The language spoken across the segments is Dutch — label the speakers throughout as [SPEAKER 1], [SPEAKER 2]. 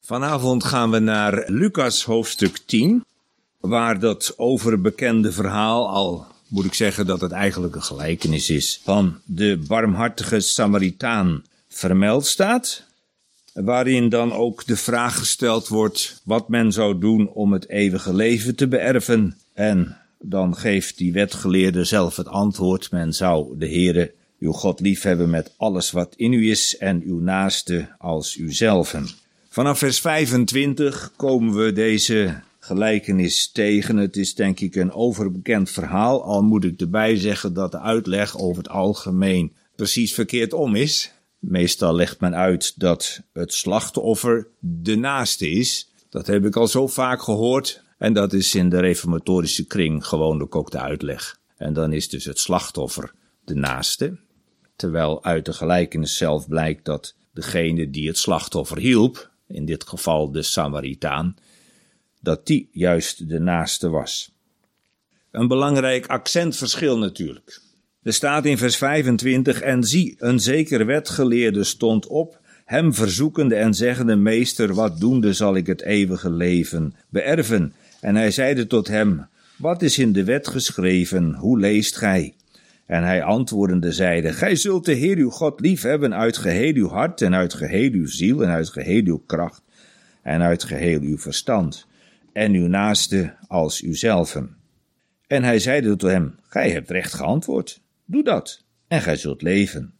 [SPEAKER 1] Vanavond gaan we naar Lucas hoofdstuk 10, waar dat overbekende verhaal, al moet ik zeggen dat het eigenlijk een gelijkenis is, van de barmhartige Samaritaan vermeld staat. Waarin dan ook de vraag gesteld wordt wat men zou doen om het eeuwige leven te beërven. En dan geeft die wetgeleerde zelf het antwoord: men zou de Heere, uw God, liefhebben met alles wat in u is en uw naaste als uzelven. Vanaf vers 25 komen we deze gelijkenis tegen. Het is denk ik een overbekend verhaal, al moet ik erbij zeggen dat de uitleg over het algemeen precies verkeerd om is. Meestal legt men uit dat het slachtoffer de naaste is. Dat heb ik al zo vaak gehoord. En dat is in de reformatorische kring gewoonlijk ook de uitleg. En dan is dus het slachtoffer de naaste. Terwijl uit de gelijkenis zelf blijkt dat degene die het slachtoffer hielp, in dit geval de Samaritaan, dat die juist de naaste was. Een belangrijk accentverschil natuurlijk. Er staat in vers 25: en zie, een zeker wetgeleerde stond op, hem verzoekende en zeggende: meester, wat doende zal ik het eeuwige leven beërven? En hij zeide tot hem: wat is in de wet geschreven, hoe leest gij? En hij antwoordende zeide: gij zult de Heer uw God liefhebben uit geheel uw hart en uit geheel uw ziel en uit geheel uw kracht en uit geheel uw verstand en uw naaste als uzelven. En hij zeide tot hem: gij hebt recht geantwoord. Doe dat, en gij zult leven.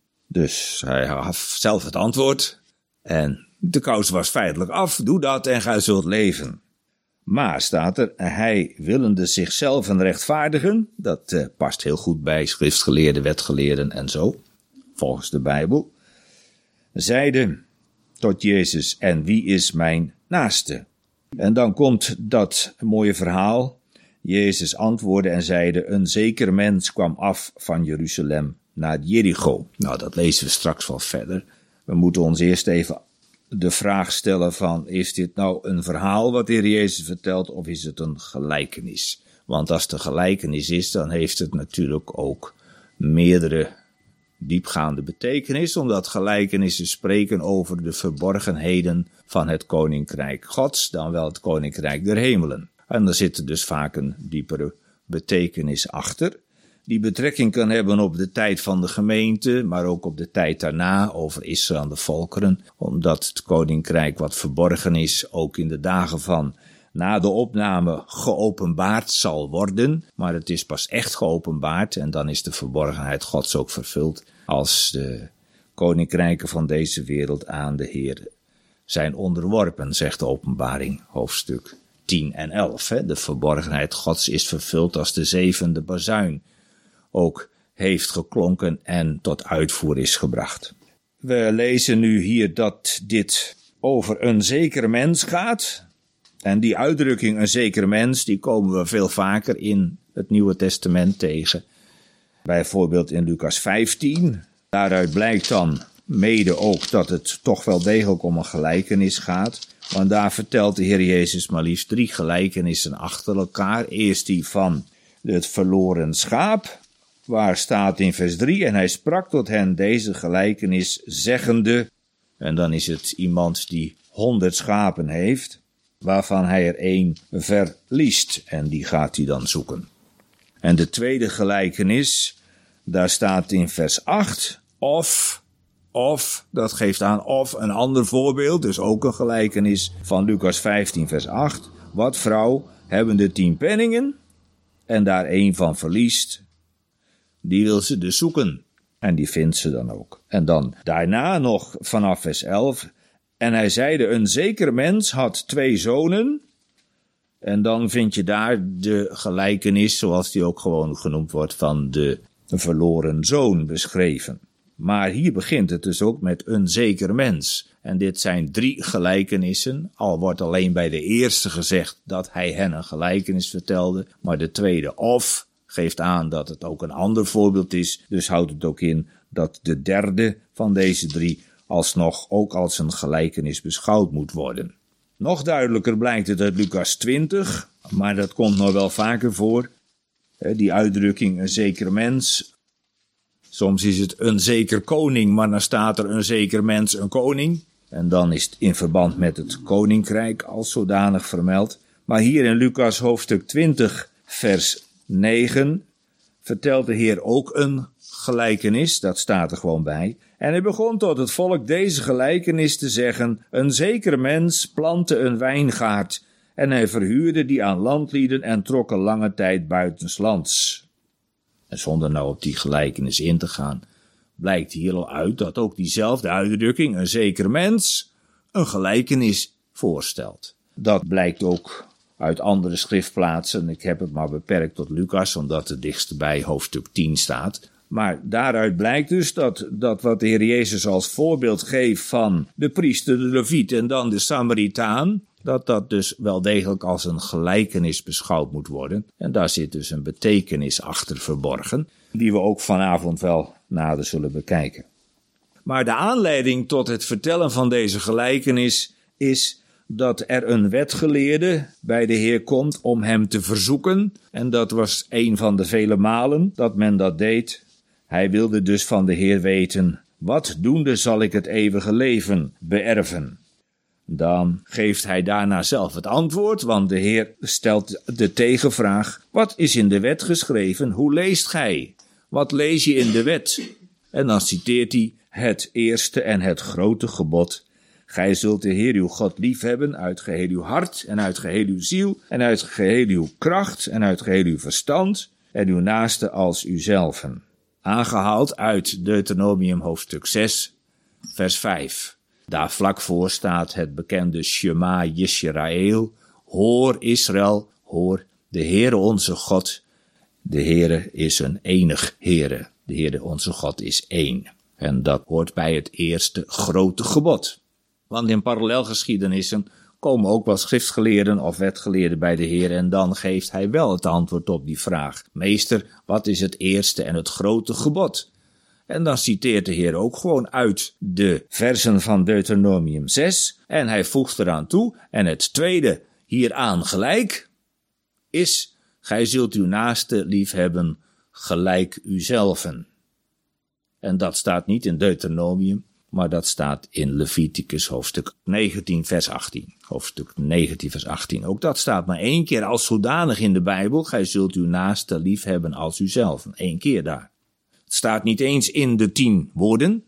[SPEAKER 1] Dus hij gaf zelf het antwoord, en de kous was feitelijk af. Doe dat, en gij zult leven. Maar, staat er, hij willende zichzelf rechtvaardigen, dat past heel goed bij schriftgeleerden, wetgeleerden en zo, volgens de Bijbel, zeide tot Jezus: en wie is mijn naaste? En dan komt dat mooie verhaal. Jezus antwoordde en zeide: een zeker mens kwam af van Jeruzalem naar Jericho. Nou, dat lezen we straks wel verder. We moeten ons eerst even de vraag stellen van: is dit nou een verhaal wat de Heer Jezus vertelt, of is het een gelijkenis? Want als het een gelijkenis is, dan heeft het natuurlijk ook meerdere diepgaande betekenis, omdat gelijkenissen spreken over de verborgenheden van het koninkrijk Gods, dan wel het koninkrijk der hemelen. En er zit dus vaak een diepere betekenis achter, die betrekking kan hebben op de tijd van de gemeente, maar ook op de tijd daarna, over Israël en de volkeren, omdat het koninkrijk wat verborgen is, ook in de dagen van na de opname geopenbaard zal worden, maar het is pas echt geopenbaard en dan is de verborgenheid Gods ook vervuld als de koninkrijken van deze wereld aan de Heer zijn onderworpen, zegt de Openbaring, hoofdstuk 10 en 11. De verborgenheid Gods is vervuld als de zevende bazuin ook heeft geklonken en tot uitvoer is gebracht. We lezen nu hier dat dit over een zeker mens gaat. En die uitdrukking een zeker mens, die komen we veel vaker in het Nieuwe Testament tegen. Bijvoorbeeld in Lucas 15. Daaruit blijkt dan mede ook dat het toch wel degelijk om een gelijkenis gaat. Want daar vertelt de Heer Jezus maar liefst 3 gelijkenissen achter elkaar. Eerst die van het verloren schaap, waar staat in vers 3: en hij sprak tot hen deze gelijkenis zeggende. En dan is het iemand die 100 schapen heeft, waarvan hij er 1 verliest. En die gaat hij dan zoeken. En de tweede gelijkenis, daar staat in vers 8, of, dat geeft aan of een ander voorbeeld, dus ook een gelijkenis van Lucas 15 vers 8. Wat vrouw hebben de 10 penningen en daar 1 van verliest, die wil ze dus zoeken. En die vindt ze dan ook. En dan daarna nog vanaf vers 11. En hij zeide: een zeker mens had 2 zonen. En dan vind je daar de gelijkenis, zoals die ook gewoon genoemd wordt, van de verloren zoon beschreven. Maar hier begint het dus ook met een zeker mens. En dit zijn 3 gelijkenissen. Al wordt alleen bij de eerste gezegd dat hij hen een gelijkenis vertelde. Maar de tweede of geeft aan dat het ook een ander voorbeeld is. Dus houdt het ook in dat de derde van deze 3 alsnog ook als een gelijkenis beschouwd moet worden. Nog duidelijker blijkt het uit Lucas 20, maar dat komt nog wel vaker voor. Die uitdrukking een zeker mens. Soms is het een zeker koning, maar dan staat er een zeker mens, een koning. En dan is het in verband met het koninkrijk als zodanig vermeld. Maar hier in Lucas hoofdstuk 20 vers 9 vertelt de Heer ook een gelijkenis, dat staat er gewoon bij. En hij begon tot het volk deze gelijkenis te zeggen: een zekere mens plantte een wijngaard en hij verhuurde die aan landlieden en trok een lange tijd buitenslands. En zonder nou op die gelijkenis in te gaan, blijkt hier al uit dat ook diezelfde uitdrukking, een zekere mens, een gelijkenis voorstelt. Dat blijkt ook uit andere schriftplaatsen. Ik heb het maar beperkt tot Lucas, omdat het dichtst bij hoofdstuk 10 staat. Maar daaruit blijkt dus dat wat de Heer Jezus als voorbeeld geeft van de priester, de leviet en dan de Samaritaan, dat dus wel degelijk als een gelijkenis beschouwd moet worden. En daar zit dus een betekenis achter verborgen, die we ook vanavond wel nader zullen bekijken. Maar de aanleiding tot het vertellen van deze gelijkenis is dat er een wetgeleerde bij de Heer komt om hem te verzoeken. En dat was een van de vele malen dat men dat deed. Hij wilde dus van de Heer weten: wat doende zal ik het eeuwige leven beërven? Dan geeft hij daarna zelf het antwoord, want de Heer stelt de tegenvraag: wat is in de wet geschreven? Hoe leest gij? Wat lees je in de wet? En dan citeert hij het eerste en het grote gebod: gij zult de Heer uw God liefhebben uit geheel uw hart en uit geheel uw ziel en uit geheel uw kracht en uit geheel uw verstand en uw naaste als uzelven. Aangehaald uit Deuteronomium hoofdstuk 6 vers 5. Daar vlak voor staat het bekende Shema Yisrael. Hoor Israël, hoor de Heere onze God. De Heere is een enig Heere. De Heere onze God is één. En dat hoort bij het eerste grote gebod. Want in parallelgeschiedenissen komen ook wel schriftgeleerden of wetgeleerden bij de Heer en dan geeft hij wel het antwoord op die vraag: meester, wat is het eerste en het grote gebod? En dan citeert de Heer ook gewoon uit de versen van Deuteronomium 6 en hij voegt eraan toe: en het tweede hieraan gelijk is: gij zult uw naaste liefhebben gelijk uzelven. En dat staat niet in Deuteronomium, maar dat staat in Leviticus hoofdstuk 19 vers 18. Hoofdstuk 19 vers 18. Ook dat staat maar 1 keer als zodanig in de Bijbel: gij zult uw naaste liefhebben als uzelven. 1 keer daar. Het staat niet eens in de 10 woorden,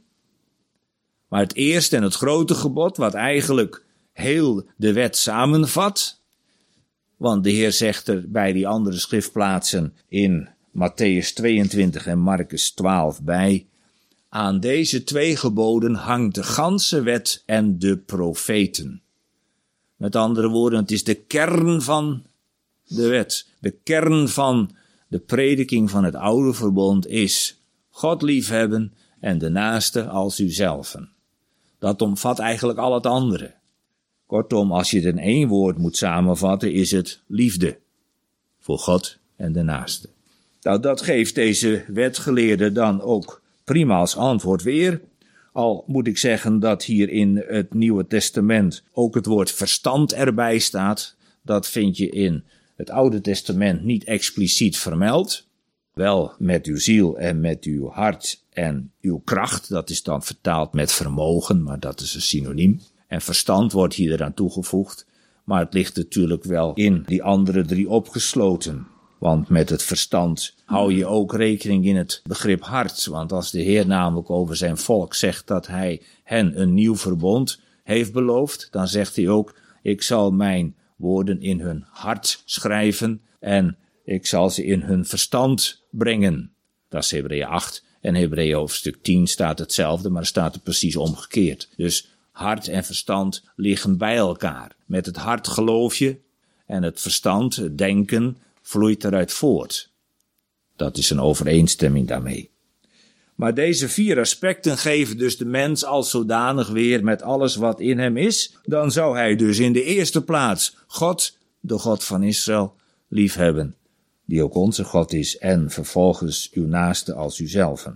[SPEAKER 1] maar het eerste en het grote gebod, wat eigenlijk heel de wet samenvat. Want de Heer zegt er bij die andere schriftplaatsen in Matthäus 22 en Marcus 12 bij: aan deze 2 geboden hangt de ganse wet en de profeten. Met andere woorden, het is de kern van de wet. De kern van de prediking van het oude verbond is God liefhebben en de naaste als uzelven. Dat omvat eigenlijk al het andere. Kortom, als je het in 1 woord moet samenvatten, is het liefde voor God en de naaste. Nou, dat geeft deze wetgeleerde dan ook prima als antwoord weer. Al moet ik zeggen dat hier in het Nieuwe Testament ook het woord verstand erbij staat. Dat vind je in het Oude Testament niet expliciet vermeld. Wel met uw ziel en met uw hart en uw kracht. Dat is dan vertaald met vermogen, maar dat is een synoniem. En verstand wordt hier eraan toegevoegd. Maar het ligt natuurlijk wel in die andere 3 opgesloten. Want met het verstand hou je ook rekening in het begrip hart. Want als de Heer namelijk over zijn volk zegt dat hij hen een nieuw verbond heeft beloofd, dan zegt hij ook: ik zal mijn woorden in hun hart schrijven en ik zal ze in hun verstand brengen. Dat is Hebreeën 8 en Hebreeën hoofdstuk 10 staat hetzelfde, maar staat er precies omgekeerd. Dus hart en verstand liggen bij elkaar. Met het hart geloof je en het verstand, het denken, vloeit eruit voort. Dat is een overeenstemming daarmee. Maar deze 4 aspecten geven dus de mens als zodanig weer met alles wat in hem is. Dan zou hij dus in de eerste plaats God, de God van Israël, liefhebben, die ook onze God is, en vervolgens uw naaste als uzelven.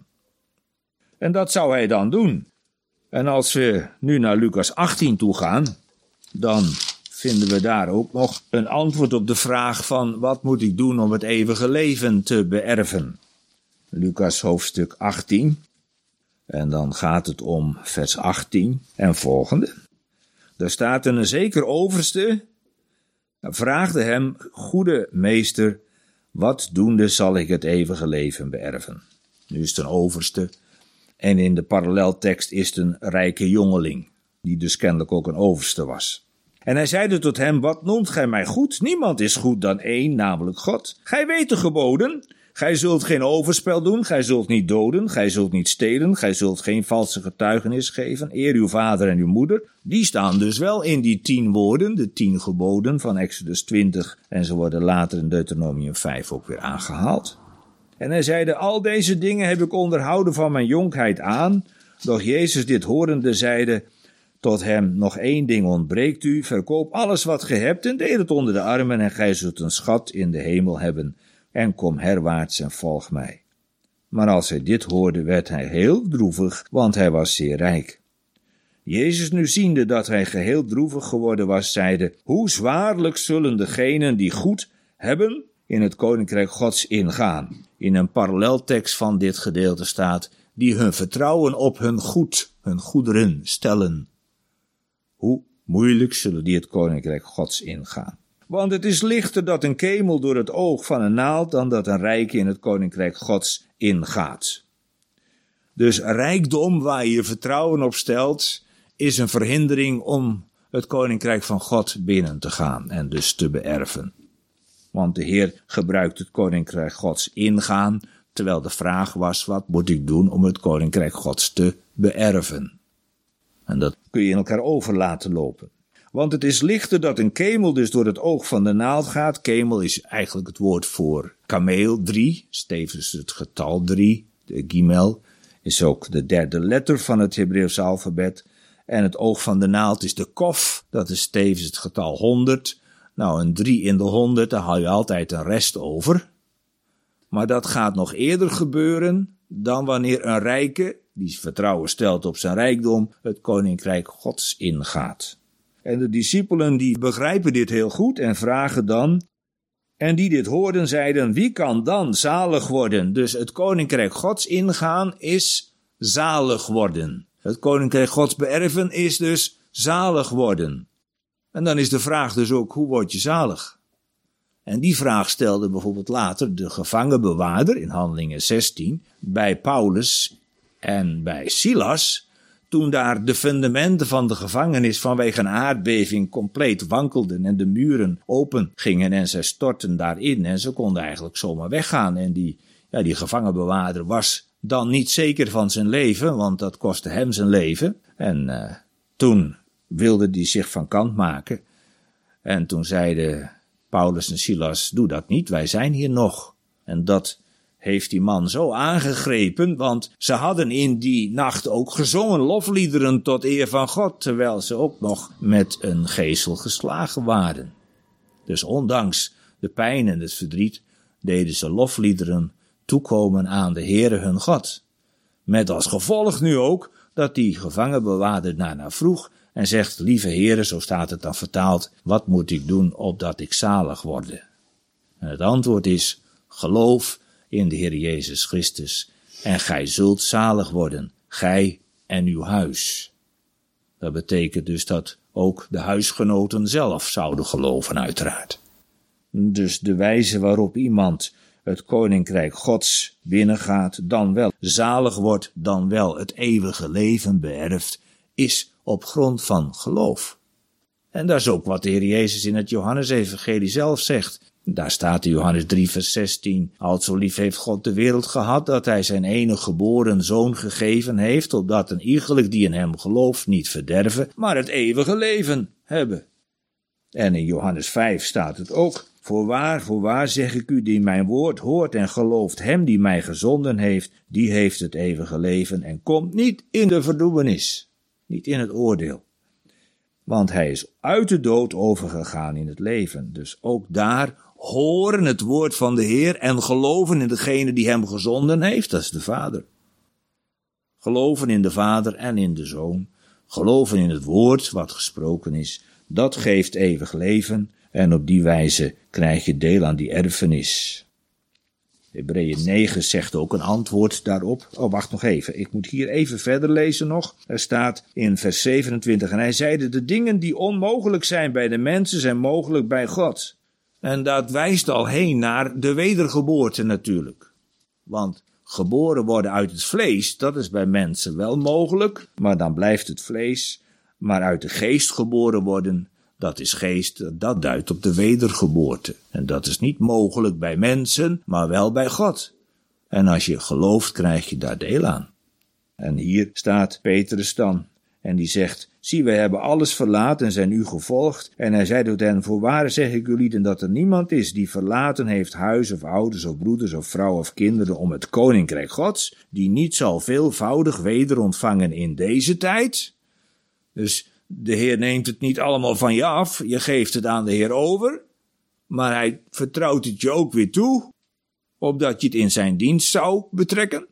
[SPEAKER 1] En dat zou hij dan doen. En als we nu naar Lucas 18 toe gaan, dan vinden we daar ook nog een antwoord op de vraag van: wat moet ik doen om het eeuwige leven te beërven? Lucas hoofdstuk 18. En dan gaat het om vers 18 en volgende. Daar staat een zeker overste, vraagde hem, goede meester, wat doende zal ik het eeuwige leven beërven? Nu is het een overste en in de paralleltekst is het een rijke jongeling, die dus kennelijk ook een overste was. En hij zeide tot hem, wat noemt gij mij goed? Niemand is goed dan één, namelijk God. Gij weet de geboden. Gij zult geen overspel doen, gij zult niet doden, gij zult niet stelen, gij zult geen valse getuigenis geven, eer uw vader en uw moeder. Die staan dus wel in die 10 woorden, de 10 geboden van Exodus 20 en ze worden later in Deuteronomium 5 ook weer aangehaald. En hij zeide, al deze dingen heb ik onderhouden van mijn jonkheid aan, doch Jezus dit horende zeide tot hem, nog 1 ding ontbreekt u, verkoop alles wat ge hebt en deel het onder de armen en gij zult een schat in de hemel hebben. En kom herwaarts en volg mij. Maar als hij dit hoorde, werd hij heel droevig, want hij was zeer rijk. Jezus nu ziende dat hij geheel droevig geworden was, zeide, hoe zwaarlijk zullen degenen die goed hebben in het koninkrijk Gods ingaan. In een paralleltekst van dit gedeelte staat, die hun vertrouwen op hun goederen stellen. Hoe moeilijk zullen die het koninkrijk Gods ingaan. Want het is lichter dat een kemel door het oog van een naald dan dat een rijke in het koninkrijk Gods ingaat. Dus rijkdom waar je je vertrouwen op stelt, is een verhindering om het koninkrijk van God binnen te gaan en dus te beërven. Want de Heer gebruikt het koninkrijk Gods ingaan, terwijl de vraag was, wat moet ik doen om het koninkrijk Gods te beërven? En dat kun je in elkaar over laten lopen. Want het is lichter dat een kemel dus door het oog van de naald gaat. Kemel is eigenlijk het woord voor kameel, 3. Tevens het getal 3. De gimel is ook de 3e letter van het Hebreeuws alfabet. En het oog van de naald is de kof. Dat is tevens het getal 100. Nou, een 3 in de 100, daar haal je altijd een rest over. Maar dat gaat nog eerder gebeuren dan wanneer een rijke, die vertrouwen stelt op zijn rijkdom, het koninkrijk Gods ingaat. En de discipelen die begrijpen dit heel goed en vragen dan, en die dit hoorden zeiden, wie kan dan zalig worden? Dus het koninkrijk Gods ingaan is zalig worden. Het koninkrijk Gods beërven is dus zalig worden. En dan is de vraag dus ook, hoe word je zalig? En die vraag stelde bijvoorbeeld later de gevangenbewaarder in Handelingen 16 bij Paulus en bij Silas, toen daar de fundamenten van de gevangenis vanwege een aardbeving compleet wankelden en de muren open gingen en zij stortten daarin en ze konden eigenlijk zomaar weggaan. En die gevangenbewaarder was dan niet zeker van zijn leven, want dat kostte hem zijn leven. En toen wilde hij zich van kant maken. En toen zeiden Paulus en Silas, doe dat niet, wij zijn hier nog. En dat heeft die man zo aangegrepen, want ze hadden in die nacht ook gezongen lofliederen tot eer van God, terwijl ze ook nog met een gezel geslagen waren. Dus ondanks de pijn en het verdriet deden ze lofliederen toekomen aan de Heere hun God. Met als gevolg nu ook dat die gevangenbewaarder daarna vroeg en zegt, lieve Heere, zo staat het dan vertaald, wat moet ik doen opdat ik zalig worde? En het antwoord is, geloof in de Heer Jezus Christus en gij zult zalig worden, gij en uw huis. Dat betekent dus dat ook de huisgenoten zelf zouden geloven uiteraard. Dus de wijze waarop iemand het koninkrijk Gods binnengaat, dan wel zalig wordt, dan wel het eeuwige leven beërft, is op grond van geloof. En dat is ook wat de Heer Jezus in het Johannesevangelie zelf zegt. Daar staat in Johannes 3 vers 16, al zo lief heeft God de wereld gehad, dat hij zijn enige geboren zoon gegeven heeft, opdat een iegelijk die in hem gelooft niet verderven, maar het eeuwige leven hebben. En in Johannes 5 staat het ook, voorwaar zeg ik u, die mijn woord hoort en gelooft hem die mij gezonden heeft, die heeft het eeuwige leven en komt niet in de verdoemenis, niet in het oordeel. Want hij is uit de dood overgegaan in het leven. Dus ook daar horen het woord van de Heer en geloven in degene die hem gezonden heeft, dat is de Vader. Geloven in de Vader en in de Zoon. Geloven in het woord wat gesproken is. Dat geeft eeuwig leven en op die wijze krijg je deel aan die erfenis. Hebreeën 9 zegt ook een antwoord daarop. Oh, wacht nog even. Ik moet hier even verder lezen nog. Er staat in vers 27. En hij zeide, de dingen die onmogelijk zijn bij de mensen zijn mogelijk bij God. En dat wijst al heen naar de wedergeboorte natuurlijk. Want geboren worden uit het vlees, dat is bij mensen wel mogelijk. Maar dan blijft het vlees. Maar uit de geest geboren worden, dat is geest, dat duidt op de wedergeboorte. En dat is niet mogelijk bij mensen, maar wel bij God. En als je gelooft, krijg je daar deel aan. En hier staat Petrus dan. En die zegt, zie, wij hebben alles verlaten en zijn u gevolgd. En hij zei tot hen, voorwaar zeg ik jullie dat er niemand is die verlaten heeft huis of ouders of broeders of vrouw of kinderen om het koninkrijk Gods, die niet zal veelvoudig weder ontvangen in deze tijd. Dus de Heer neemt het niet allemaal van je af, je geeft het aan de Heer over, maar hij vertrouwt het je ook weer toe, opdat je het in zijn dienst zou betrekken.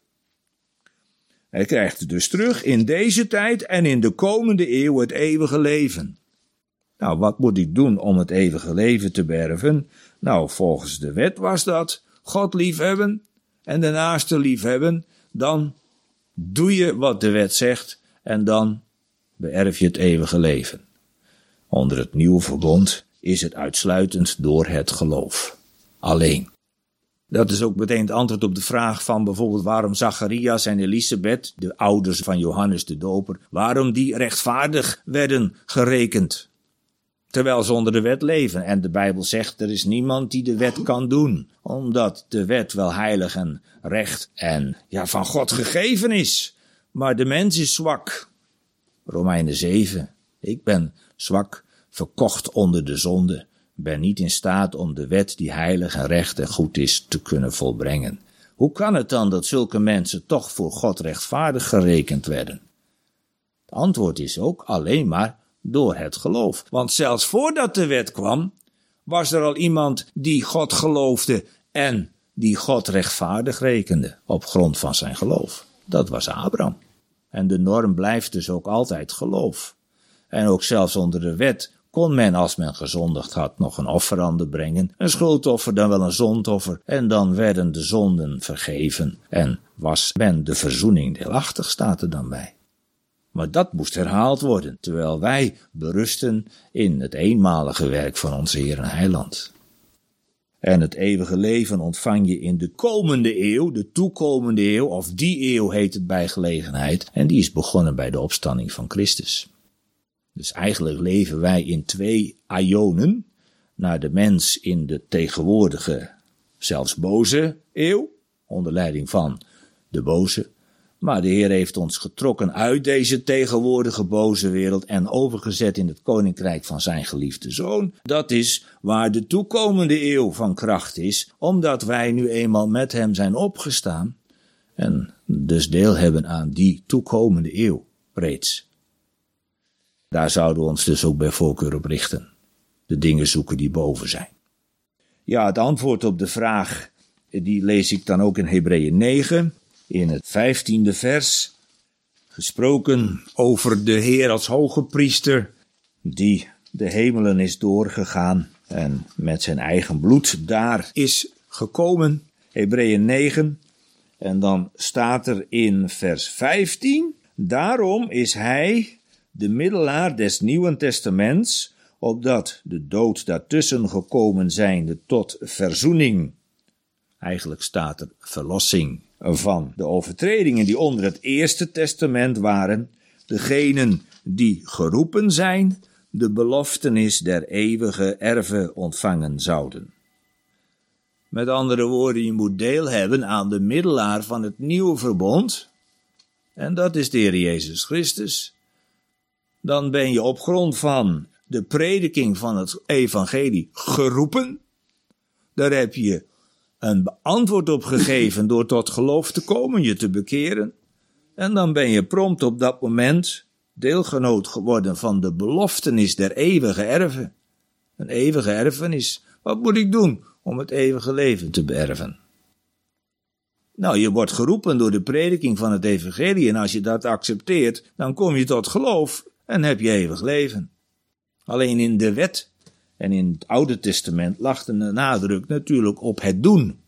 [SPEAKER 1] Hij krijgt het dus terug in deze tijd en in de komende eeuw het eeuwige leven. Nou, wat moet ik doen om het eeuwige leven te beërven? Nou, volgens de wet was dat God liefhebben en de naaste liefhebben. Dan doe je wat de wet zegt en dan beërf je het eeuwige leven. Onder het nieuwe verbond is het uitsluitend door het geloof. Alleen. Dat is ook meteen het antwoord op de vraag van bijvoorbeeld waarom Zacharias en Elisabeth, de ouders van Johannes de Doper, waarom die rechtvaardig werden gerekend, terwijl ze onder de wet leven. En de Bijbel zegt, er is niemand die de wet kan doen, omdat de wet wel heilig en recht en van God gegeven is. Maar de mens is zwak. Romeinen 7. Ik ben zwak, verkocht onder de zonde, ben niet in staat om de wet die heilig en recht en goed is te kunnen volbrengen. Hoe kan het dan dat zulke mensen toch voor God rechtvaardig gerekend werden? Het antwoord is ook alleen maar door het geloof. Want zelfs voordat de wet kwam, was er al iemand die God geloofde en die God rechtvaardig rekende op grond van zijn geloof. Dat was Abraham. En de norm blijft dus ook altijd geloof. En ook zelfs onder de wet kon men, als men gezondigd had, nog een offerande brengen. Een schuldoffer, dan wel een zondoffer. En dan werden de zonden vergeven. En was men de verzoening deelachtig, staat er dan bij. Maar dat moest herhaald worden, terwijl wij berusten in het eenmalige werk van onze Heer en Heiland. En het eeuwige leven ontvang je in de komende eeuw, de toekomende eeuw, of die eeuw heet het bij gelegenheid. En die is begonnen bij de opstanding van Christus. Dus eigenlijk leven wij in 2 aionen, naar de mens in de tegenwoordige, zelfs boze eeuw, onder leiding van de boze. Maar de Heer heeft ons getrokken uit deze tegenwoordige boze wereld en overgezet in het koninkrijk van zijn geliefde Zoon. Dat is waar de toekomende eeuw van kracht is, omdat wij nu eenmaal met hem zijn opgestaan en dus deel hebben aan die toekomende eeuw reeds. Daar zouden we ons dus ook bij voorkeur op richten. De dingen zoeken die boven zijn. Ja, het antwoord op de vraag, die lees ik dan ook in Hebreeën 9, in het 15e vers. Gesproken over de Heer als hoge priester, die de hemelen is doorgegaan en met zijn eigen bloed daar is gekomen. Hebreeën 9. En dan staat er in vers 15, daarom is hij de middelaar des Nieuwen Testaments, opdat de dood daartussen gekomen zijnde tot verzoening, eigenlijk staat er verlossing, van de overtredingen die onder het Eerste Testament waren, degenen die geroepen zijn, de beloftenis der eeuwige erven ontvangen zouden. Met andere woorden, je moet deel hebben aan de middelaar van het nieuwe verbond, en dat is de Heer Jezus Christus. Dan ben je op grond van de prediking van het evangelie geroepen. Daar heb je een antwoord op gegeven door tot geloof te komen, je te bekeren. En dan ben je prompt op dat moment deelgenoot geworden van de beloftenis der eeuwige erven. Een eeuwige erfenis. Wat moet ik doen om het eeuwige leven te beërven? Nou, je wordt geroepen door de prediking van het evangelie en als je dat accepteert, dan kom je tot geloof en heb je eeuwig leven. Alleen in de wet en in het Oude Testament lag de nadruk natuurlijk op het doen.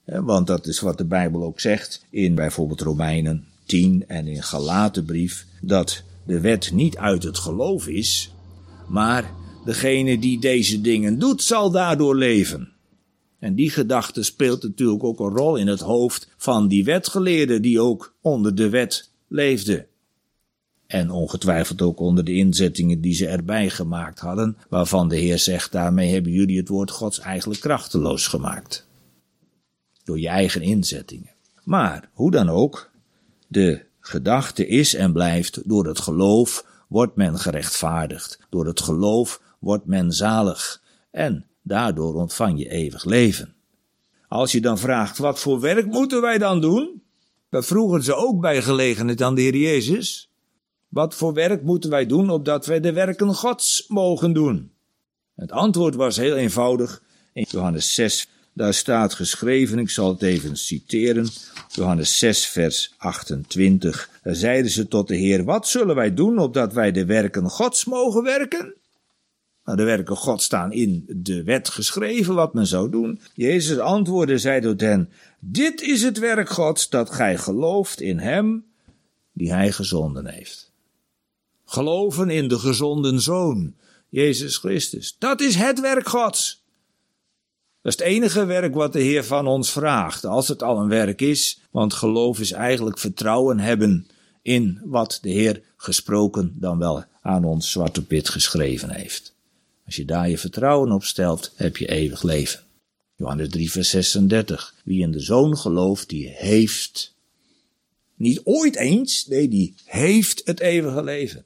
[SPEAKER 1] Want dat is wat de Bijbel ook zegt in bijvoorbeeld Romeinen 10 en in Galatenbrief, dat de wet niet uit het geloof is, maar degene die deze dingen doet, zal daardoor leven. En die gedachte speelt natuurlijk ook een rol in het hoofd van die wetgeleerden die ook onder de wet leefden. En ongetwijfeld ook onder de inzettingen die ze erbij gemaakt hadden, waarvan de Heer zegt, daarmee hebben jullie het woord Gods eigenlijk krachteloos gemaakt. Door je eigen inzettingen. Maar, hoe dan ook, de gedachte is en blijft, door het geloof wordt men gerechtvaardigd. Door het geloof wordt men zalig. En daardoor ontvang je eeuwig leven. Als je dan vraagt, wat voor werk moeten wij dan doen? Dat vroegen ze ook bij gelegenheid aan de Heer Jezus. Wat voor werk moeten wij doen, opdat wij de werken Gods mogen doen? Het antwoord was heel eenvoudig. In Johannes 6, daar staat geschreven, ik zal het even citeren. Johannes 6, vers 28. Daar zeiden ze tot de Heer, wat zullen wij doen, opdat wij de werken Gods mogen werken? Nou, de werken Gods staan in de wet geschreven, wat men zou doen. Jezus antwoordde, zei tot hen, dit is het werk Gods, dat gij gelooft in hem, die hij gezonden heeft. Geloven in de gezonden Zoon, Jezus Christus. Dat is het werk Gods. Dat is het enige werk wat de Heer van ons vraagt, als het al een werk is. Want geloof is eigenlijk vertrouwen hebben in wat de Heer gesproken dan wel aan ons zwart op wit geschreven heeft. Als je daar je vertrouwen op stelt, heb je eeuwig leven. Johannes 3 vers 36. Wie in de Zoon gelooft, die heeft. Niet ooit eens, nee, die heeft het eeuwige leven.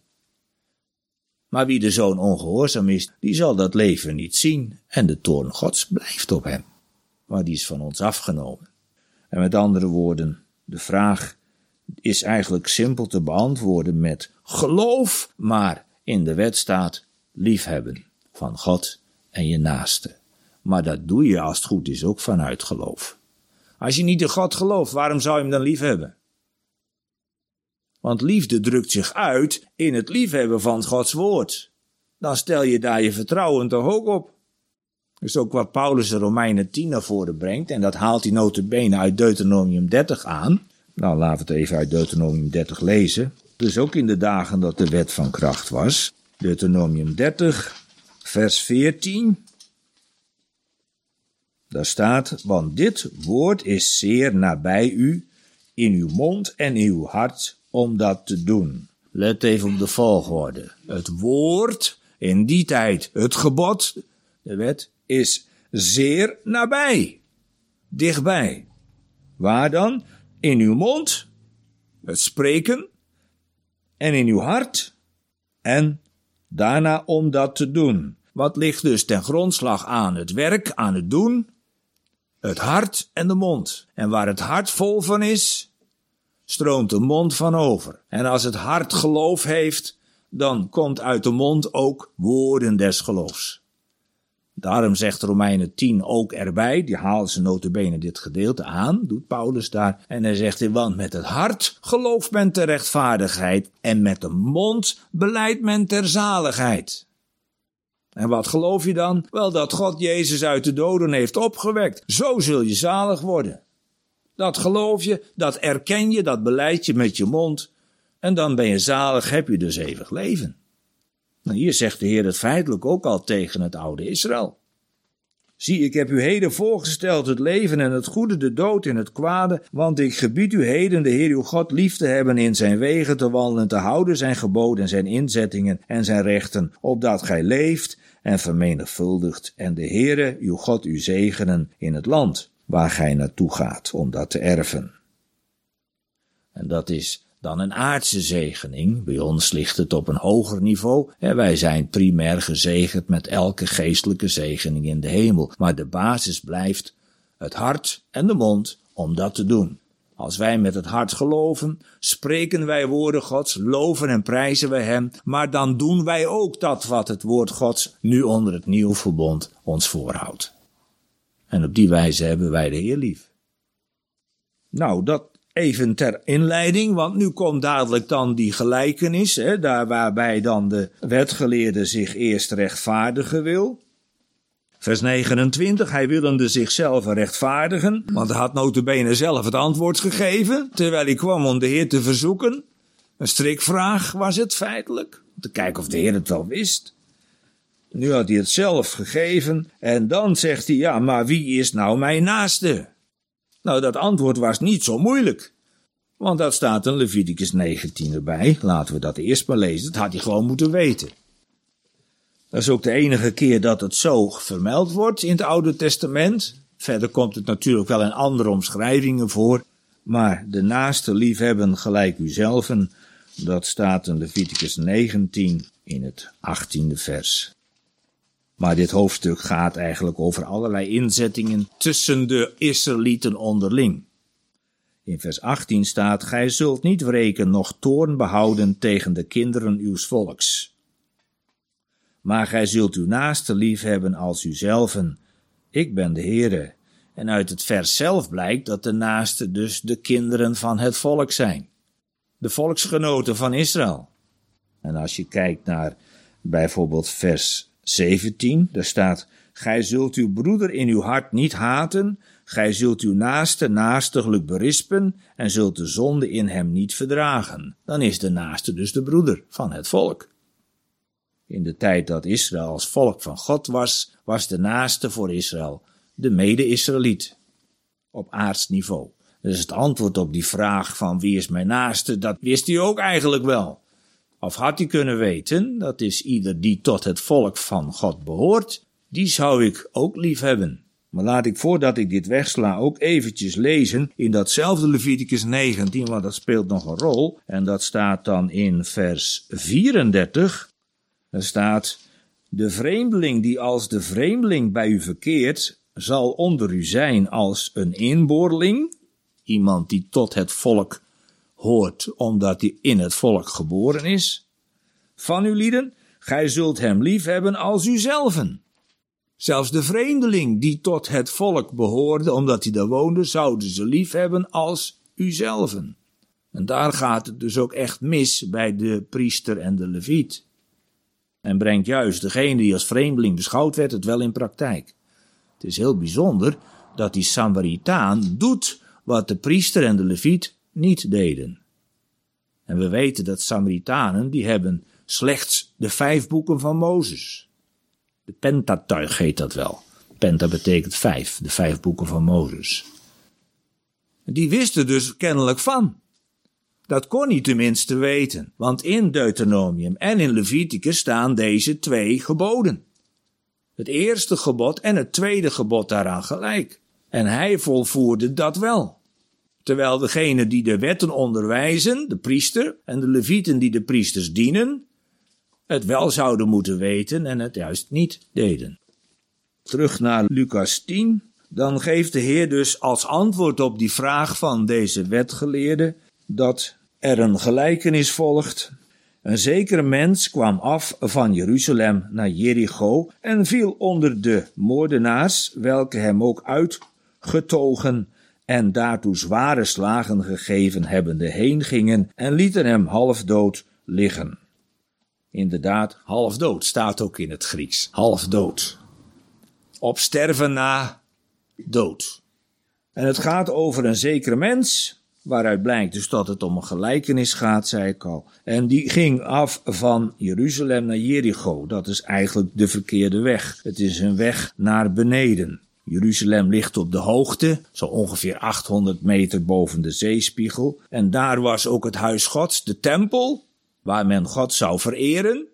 [SPEAKER 1] Maar wie de Zoon ongehoorzaam is, die zal dat leven niet zien. En de toorn Gods blijft op hem. Maar die is van ons afgenomen. En met andere woorden, de vraag is eigenlijk simpel te beantwoorden met geloof, maar in de wet staat liefhebben van God en je naaste. Maar dat doe je als het goed is ook vanuit geloof. Als je niet in God gelooft, waarom zou je hem dan liefhebben? Want liefde drukt zich uit in het liefhebben van Gods woord. Dan stel je daar je vertrouwen toch ook op. Dat is ook wat Paulus in Romeinen 10 naar voren brengt. En dat haalt hij nota bene uit Deuteronomium 30 aan. Nou, laten we het even uit Deuteronomium 30 lezen. Dus ook in de dagen dat de wet van kracht was. Deuteronomium 30, vers 14. Daar staat, want dit woord is zeer nabij u, in uw mond en in uw hart, om dat te doen. Let even op de volgorde. Het woord, in die tijd het gebod, de wet, is zeer nabij. Dichtbij. Waar dan? In uw mond, het spreken, en in uw hart, en daarna om dat te doen. Wat ligt dus ten grondslag aan het werk, aan het doen? Het hart en de mond. En waar het hart vol van is, stroomt de mond van over. En als het hart geloof heeft, dan komt uit de mond ook woorden des geloofs. Daarom zegt Romeinen 10 ook erbij, die haalt ze nota bene dit gedeelte aan, doet Paulus daar. En hij zegt, want met het hart gelooft men ter rechtvaardigheid en met de mond belijdt men ter zaligheid. En wat geloof je dan? Wel, dat God Jezus uit de doden heeft opgewekt. Zo zul je zalig worden. Dat geloof je, dat erken je, dat belijd je met je mond. En dan ben je zalig, heb je dus eeuwig leven. Nou, hier zegt de Heer het feitelijk ook al tegen het oude Israël. Zie, ik heb u heden voorgesteld het leven en het goede, de dood en het kwade, want ik gebied u heden de Heer uw God lief te hebben, in zijn wegen te wandelen, te houden zijn geboden en zijn inzettingen en zijn rechten, opdat gij leeft en vermenigvuldigt en de Heere uw God u zegenen in het land waar gij naartoe gaat om dat te erven. En dat is dan een aardse zegening. Bij ons ligt het op een hoger niveau. En wij zijn primair gezegend met elke geestelijke zegening in de hemel. Maar de basis blijft het hart en de mond om dat te doen. Als wij met het hart geloven, spreken wij woorden Gods, loven en prijzen wij hem. Maar dan doen wij ook dat wat het woord Gods nu onder het nieuwe verbond ons voorhoudt. En op die wijze hebben wij de Heer lief. Nou, dat even ter inleiding, want nu komt dadelijk dan die gelijkenis, daar waarbij dan de wetgeleerde zich eerst rechtvaardigen wil. Vers 29, hij willende zichzelf rechtvaardigen, want hij had nota bene zelf het antwoord gegeven, terwijl hij kwam om de Heer te verzoeken. Een strikvraag was het feitelijk, om te kijken of de Heer het wel wist. Nu had hij het zelf gegeven en dan zegt hij, ja, maar wie is nou mijn naaste? Nou, dat antwoord was niet zo moeilijk, want dat staat in Leviticus 19 erbij. Laten we dat eerst maar lezen, dat had hij gewoon moeten weten. Dat is ook de enige keer dat het zo vermeld wordt in het Oude Testament. Verder komt het natuurlijk wel in andere omschrijvingen voor. Maar de naaste liefhebben gelijk uzelven, dat staat in Leviticus 19 in het 18e vers. Maar dit hoofdstuk gaat eigenlijk over allerlei inzettingen tussen de Israëlieten onderling. In vers 18 staat, gij zult niet wreken noch toorn behouden tegen de kinderen uws volks. Maar gij zult uw naaste liefhebben als uzelven. Ik ben de Heere. En uit het vers zelf blijkt dat de naaste dus de kinderen van het volk zijn. De volksgenoten van Israël. En als je kijkt naar bijvoorbeeld vers 17, daar staat, gij zult uw broeder in uw hart niet haten, gij zult uw naaste naastiglijk berispen en zult de zonde in hem niet verdragen. Dan is de naaste dus de broeder van het volk. In de tijd dat Israël als volk van God was, was de naaste voor Israël de mede-Israëliet. Op aards niveau. Dus het antwoord op die vraag van wie is mijn naaste, dat wist hij ook eigenlijk wel. Of had hij kunnen weten, dat is ieder die tot het volk van God behoort, die zou ik ook lief hebben. Maar laat ik voordat ik dit wegsla ook eventjes lezen in datzelfde Leviticus 19, want dat speelt nog een rol. En dat staat dan in vers 34. Er staat, de vreemdeling die als de vreemdeling bij u verkeert, zal onder u zijn als een inboorling, iemand die tot het volk hoort, omdat hij in het volk geboren is. Van uw lieden, gij zult hem lief hebben als uzelven. Zelfs de vreemdeling die tot het volk behoorde, omdat hij daar woonde, zouden ze lief hebben als uzelven. En daar gaat het dus ook echt mis bij de priester en de leviet. En brengt juist degene die als vreemdeling beschouwd werd het wel in praktijk. Het is heel bijzonder dat die Samaritaan doet wat de priester en de leviet niet deden. En we weten dat Samaritanen, die hebben slechts de 5 boeken van Mozes. De Pentateuch heet dat wel. Penta betekent 5, de 5 boeken van Mozes. Die wisten dus kennelijk van. Dat kon hij tenminste weten, want in Deuteronomium en in Leviticus staan deze 2 geboden. Het eerste gebod en het tweede gebod daaraan gelijk. En hij volvoerde dat wel. Terwijl degenen die de wetten onderwijzen, de priester, en de levieten die de priesters dienen, het wel zouden moeten weten en het juist niet deden. Terug naar Lucas 10, dan geeft de Heer dus als antwoord op die vraag van deze wetgeleerde, dat er een gelijkenis volgt. Een zekere mens kwam af van Jeruzalem naar Jericho en viel onder de moordenaars, welke hem ook uitgetogen en daartoe zware slagen gegeven hebbende heen gingen en lieten hem halfdood liggen. Inderdaad, halfdood staat ook in het Grieks. Halfdood. Op sterven na dood. En het gaat over een zekere mens, waaruit blijkt dus dat het om een gelijkenis gaat, zei ik al. En die ging af van Jeruzalem naar Jericho. Dat is eigenlijk de verkeerde weg. Het is een weg naar beneden. Jeruzalem ligt op de hoogte, zo ongeveer 800 meter boven de zeespiegel. En daar was ook het huis Gods, de tempel, waar men God zou vereren.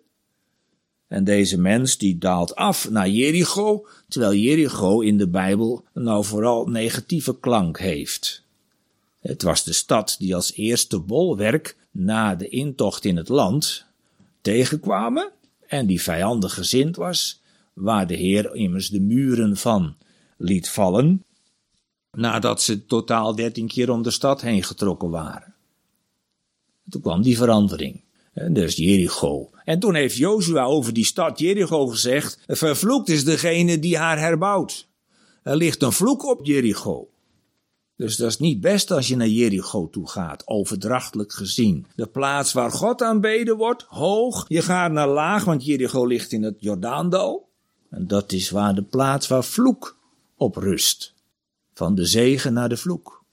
[SPEAKER 1] En deze mens die daalt af naar Jericho, terwijl Jericho in de Bijbel nou vooral negatieve klank heeft. Het was de stad die als eerste bolwerk na de intocht in het land tegenkwamen en die vijandig gezind was, waar de Heer immers de muren van liet vallen, nadat ze totaal 13 keer om de stad heen getrokken waren. Toen kwam die verandering. Dus Jericho. En toen heeft Jozua over die stad Jericho gezegd, vervloekt is degene die haar herbouwt. Er ligt een vloek op Jericho. Dus dat is niet best als je naar Jericho toe gaat, overdrachtelijk gezien. De plaats waar God aanbeden wordt, hoog. Je gaat naar laag, want Jericho ligt in het Jordaandal. En dat is waar de plaats waar vloek op rust. Van de zegen naar de vloek.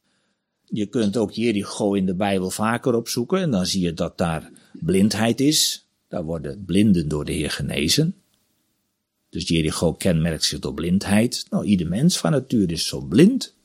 [SPEAKER 1] Je kunt ook Jericho in de Bijbel vaker opzoeken en dan zie je dat daar blindheid is. Daar worden blinden door de Heer genezen. Dus Jericho kenmerkt zich door blindheid. Nou, ieder mens van nature is zo blind.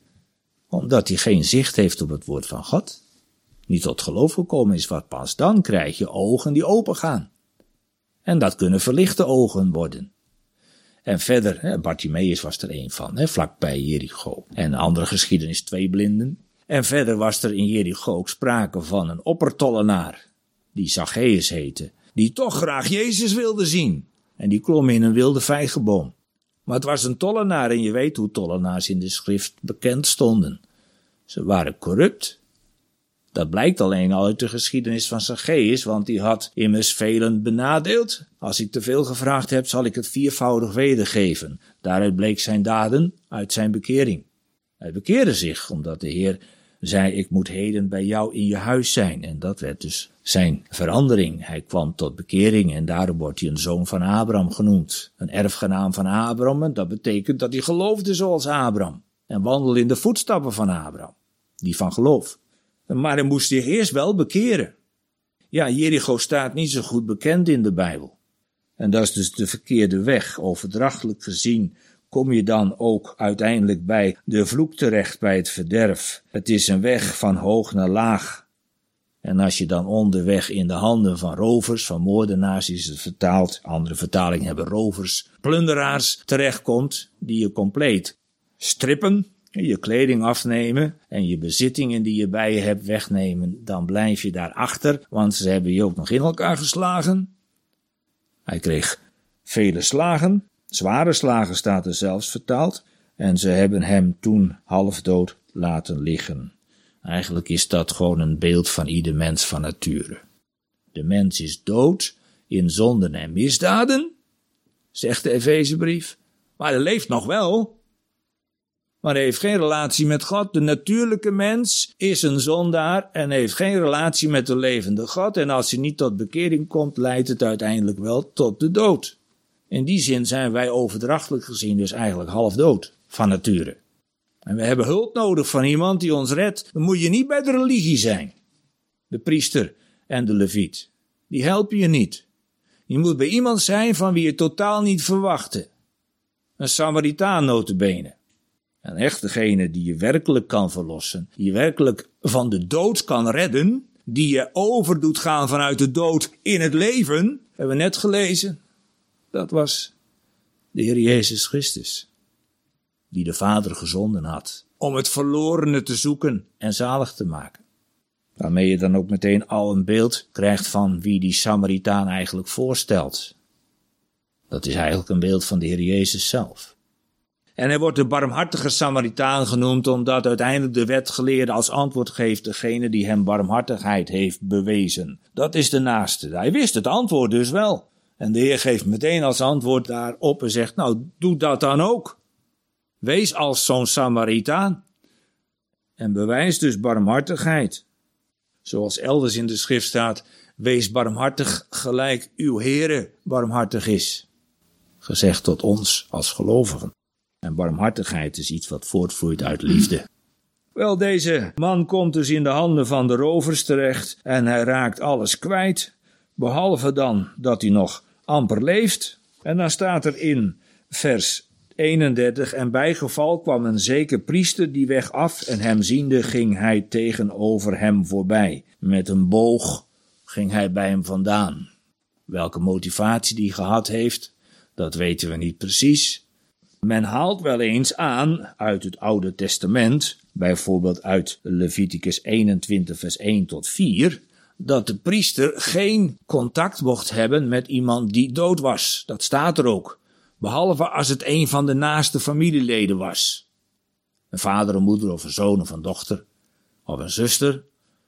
[SPEAKER 1] Omdat hij geen zicht heeft op het woord van God. Niet tot geloof gekomen is, wat pas dan krijg je ogen die open gaan. En dat kunnen verlichte ogen worden. En verder, Bartimaeus was er een van, vlakbij Jericho. En een andere geschiedenis, 2 blinden. En verder was er in Jericho ook sprake van een oppertollenaar, die Zacchaeus heette, die toch graag Jezus wilde zien. En die klom in een wilde vijgenboom. Maar het was een tollenaar en je weet hoe tollenaars in de schrift bekend stonden. Ze waren corrupt. Dat blijkt alleen al uit de geschiedenis van Zacchaeus, want die had immers velen benadeeld. Als ik te veel gevraagd heb, zal ik het 4voudig wedergeven. Daaruit bleek zijn daden uit zijn bekering. Hij bekeerde zich, omdat de Heer zei, ik moet heden bij jou in je huis zijn. En dat werd dus zijn verandering. Hij kwam tot bekering en daarom wordt hij een zoon van Abraham genoemd. Een erfgenaam van Abraham, en dat betekent dat hij geloofde zoals Abraham. En wandelde in de voetstappen van Abraham, die van geloof. Maar hij moest zich eerst wel bekeren. Ja, Jericho staat niet zo goed bekend in de Bijbel. En dat is dus de verkeerde weg. Overdrachtelijk gezien kom je dan ook uiteindelijk bij de vloek terecht, bij het verderf. Het is een weg van hoog naar laag. En als je dan onderweg in de handen van rovers, van moordenaars is het vertaald, andere vertalingen hebben rovers, plunderaars terechtkomt, die je compleet strippen, je kleding afnemen en je bezittingen die je bij je hebt wegnemen, dan blijf je daar achter, want ze hebben je ook nog in elkaar geslagen. Hij kreeg vele slagen, zware slagen staat er zelfs vertaald, en ze hebben hem toen halfdood laten liggen. Eigenlijk is dat gewoon een beeld van ieder mens van nature. De mens is dood in zonden en misdaden, zegt de Efezebrief, maar hij leeft nog wel. Maar hij heeft geen relatie met God. De natuurlijke mens is een zondaar en heeft geen relatie met de levende God. En als hij niet tot bekering komt, leidt het uiteindelijk wel tot de dood. In die zin zijn wij overdrachtelijk gezien dus eigenlijk half dood van nature. En we hebben hulp nodig van iemand die ons redt. Dan moet je niet bij de religie zijn. De priester en de leviet. Die helpen je niet. Je moet bij iemand zijn van wie je totaal niet verwachtte. Een Samaritaan nota bene. En echt degene die je werkelijk kan verlossen, die je werkelijk van de dood kan redden, die je over doet gaan vanuit de dood in het leven, hebben we net gelezen, dat was de Heer Jezus Christus, die de Vader gezonden had, om het verlorene te zoeken en zalig te maken. Waarmee je dan ook meteen al een beeld krijgt van wie die Samaritaan eigenlijk voorstelt. Dat is eigenlijk een beeld van de Heer Jezus zelf. En hij wordt de barmhartige Samaritaan genoemd, omdat uiteindelijk de wetgeleerde als antwoord geeft degene die hem barmhartigheid heeft bewezen. Dat is de naaste. Hij wist het antwoord dus wel. En de Heer geeft meteen als antwoord daarop en zegt, nou, doe dat dan ook. Wees als zo'n Samaritaan. En bewijs dus barmhartigheid. Zoals elders in de schrift staat, wees barmhartig gelijk uw Heere barmhartig is. Gezegd tot ons als gelovigen. En barmhartigheid is iets wat voortvloeit uit liefde. Wel, deze man komt dus in de handen van de rovers terecht en hij raakt alles kwijt, behalve dan dat hij nog amper leeft. En dan staat er in vers 31, en bij geval kwam een zeker priester die weg af en hem ziende ging hij tegenover hem voorbij. Met een boog ging hij bij hem vandaan. Welke motivatie die gehad heeft, dat weten we niet precies. Men haalt wel eens aan uit het Oude Testament, bijvoorbeeld uit Leviticus 21 vers 1 tot 4, dat de priester geen contact mocht hebben met iemand die dood was. Dat staat er ook, behalve als het een van de naaste familieleden was. Een vader, een moeder of een zoon of een dochter of een zuster,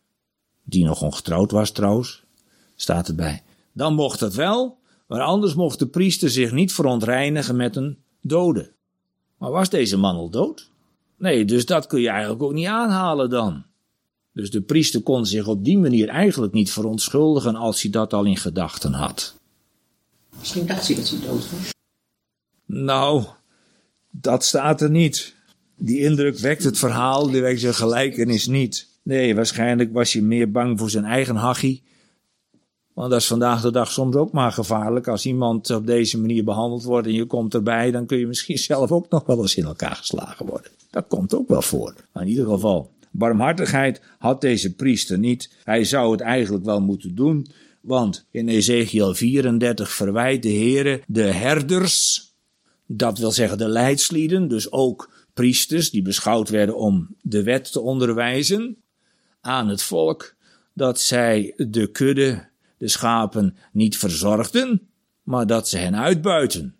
[SPEAKER 1] die nog ongetrouwd was trouwens, staat erbij. Dan mocht dat wel, maar anders mocht de priester zich niet verontreinigen met een dode. Maar was deze man al dood? Nee, dus dat kun je eigenlijk ook niet aanhalen dan. Dus de priester kon zich op die manier eigenlijk niet verontschuldigen als hij dat al in gedachten had.
[SPEAKER 2] Misschien dacht hij dat hij dood was.
[SPEAKER 1] Nou, dat staat er niet. Die indruk wekt het verhaal, die wekt zijn gelijkenis niet. Nee, waarschijnlijk was hij meer bang voor zijn eigen hachie. Want dat is vandaag de dag soms ook maar gevaarlijk. Als iemand op deze manier behandeld wordt en je komt erbij, dan kun je misschien zelf ook nog wel eens in elkaar geslagen worden. Dat komt ook wel voor. Maar in ieder geval, barmhartigheid had deze priester niet. Hij zou het eigenlijk wel moeten doen. Want in Ezekiel 34 verwijt de Heere de herders, dat wil zeggen de leidslieden, dus ook priesters die beschouwd werden om de wet te onderwijzen aan het volk, dat zij de kudde, de schapen, niet verzorgden, maar dat ze hen uitbuiten,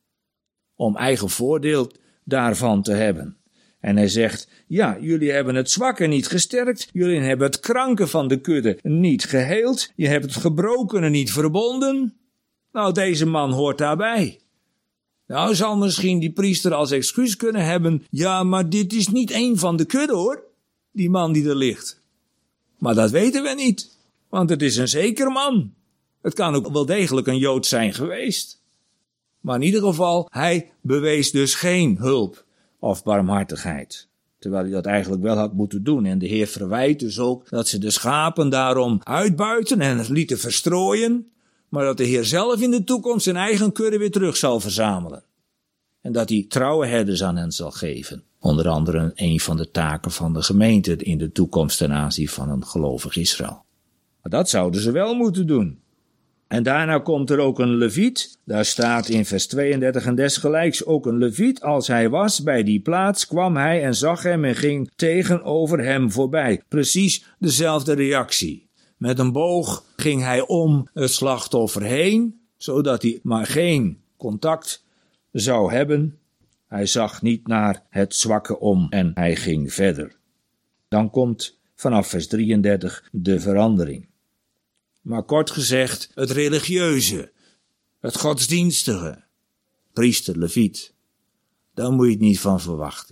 [SPEAKER 1] om eigen voordeel daarvan te hebben. En hij zegt, ja, jullie hebben het zwakke niet gesterkt, jullie hebben het kranke van de kudde niet geheeld, je hebt het gebrokene niet verbonden. Nou, deze man hoort daarbij. Nou, zal misschien die priester als excuus kunnen hebben, ja, maar dit is niet één van de kudde hoor, die man die er ligt. Maar dat weten we niet, want het is een zeker man. Het kan ook wel degelijk een Jood zijn geweest. Maar in ieder geval, hij bewees dus geen hulp of barmhartigheid. Terwijl hij dat eigenlijk wel had moeten doen. En de Heer verwijt dus ook dat ze de schapen daarom uitbuiten en het lieten verstrooien. Maar dat de Heer zelf in de toekomst zijn eigen kudde weer terug zal verzamelen. En dat hij trouwe herders aan hen zal geven. Onder andere een van de taken van de gemeente in de toekomst ten aanzien van een gelovig Israël. Maar dat zouden ze wel moeten doen. En daarna komt er ook een leviet. Daar staat in vers 32 en desgelijks ook een leviet. Als hij was bij die plaats, kwam hij en zag hem en ging tegenover hem voorbij. Precies dezelfde reactie. Met een boog ging hij om het slachtoffer heen, zodat hij maar geen contact zou hebben. Hij zag niet naar het zwakke om en hij ging verder. Dan komt vanaf vers 33 de verandering. Maar kort gezegd, het religieuze, het godsdienstige, priester, leviet, daar moet je het niet van verwachten.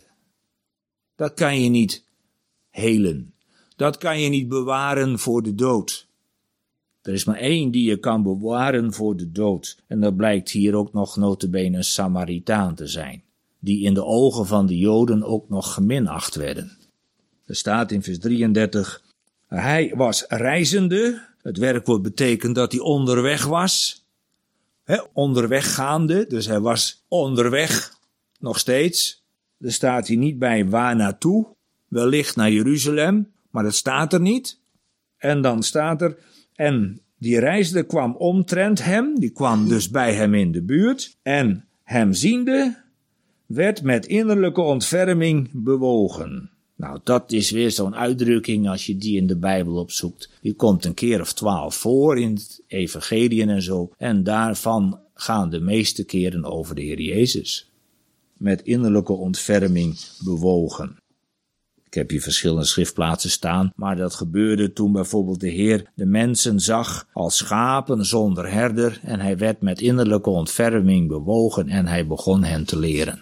[SPEAKER 1] Dat kan je niet helen. Dat kan je niet bewaren voor de dood. Er is maar één die je kan bewaren voor de dood. En dat blijkt hier ook nog nota bene een Samaritaan te zijn, die in de ogen van de Joden ook nog geminacht werden. Er staat in vers 33, hij was reizende. Het werkwoord betekent dat hij onderweg was. Onderweg gaande, dus hij was onderweg, nog steeds. Er staat hier niet bij waar naartoe, wellicht naar Jeruzalem, maar dat staat er niet. En dan staat er, en die reisde kwam omtrent hem, die kwam dus bij hem in de buurt, en hem ziende, werd met innerlijke ontferming bewogen. Nou, dat is weer zo'n uitdrukking als je die in de Bijbel opzoekt. Die komt een keer of 12 voor in het evangeliën en zo. En daarvan gaan de meeste keren over de Heer Jezus. Met innerlijke ontferming bewogen. Ik heb hier verschillende schriftplaatsen staan, maar dat gebeurde toen bijvoorbeeld de Heer de mensen zag als schapen zonder herder en hij werd met innerlijke ontferming bewogen en hij begon hen te leren.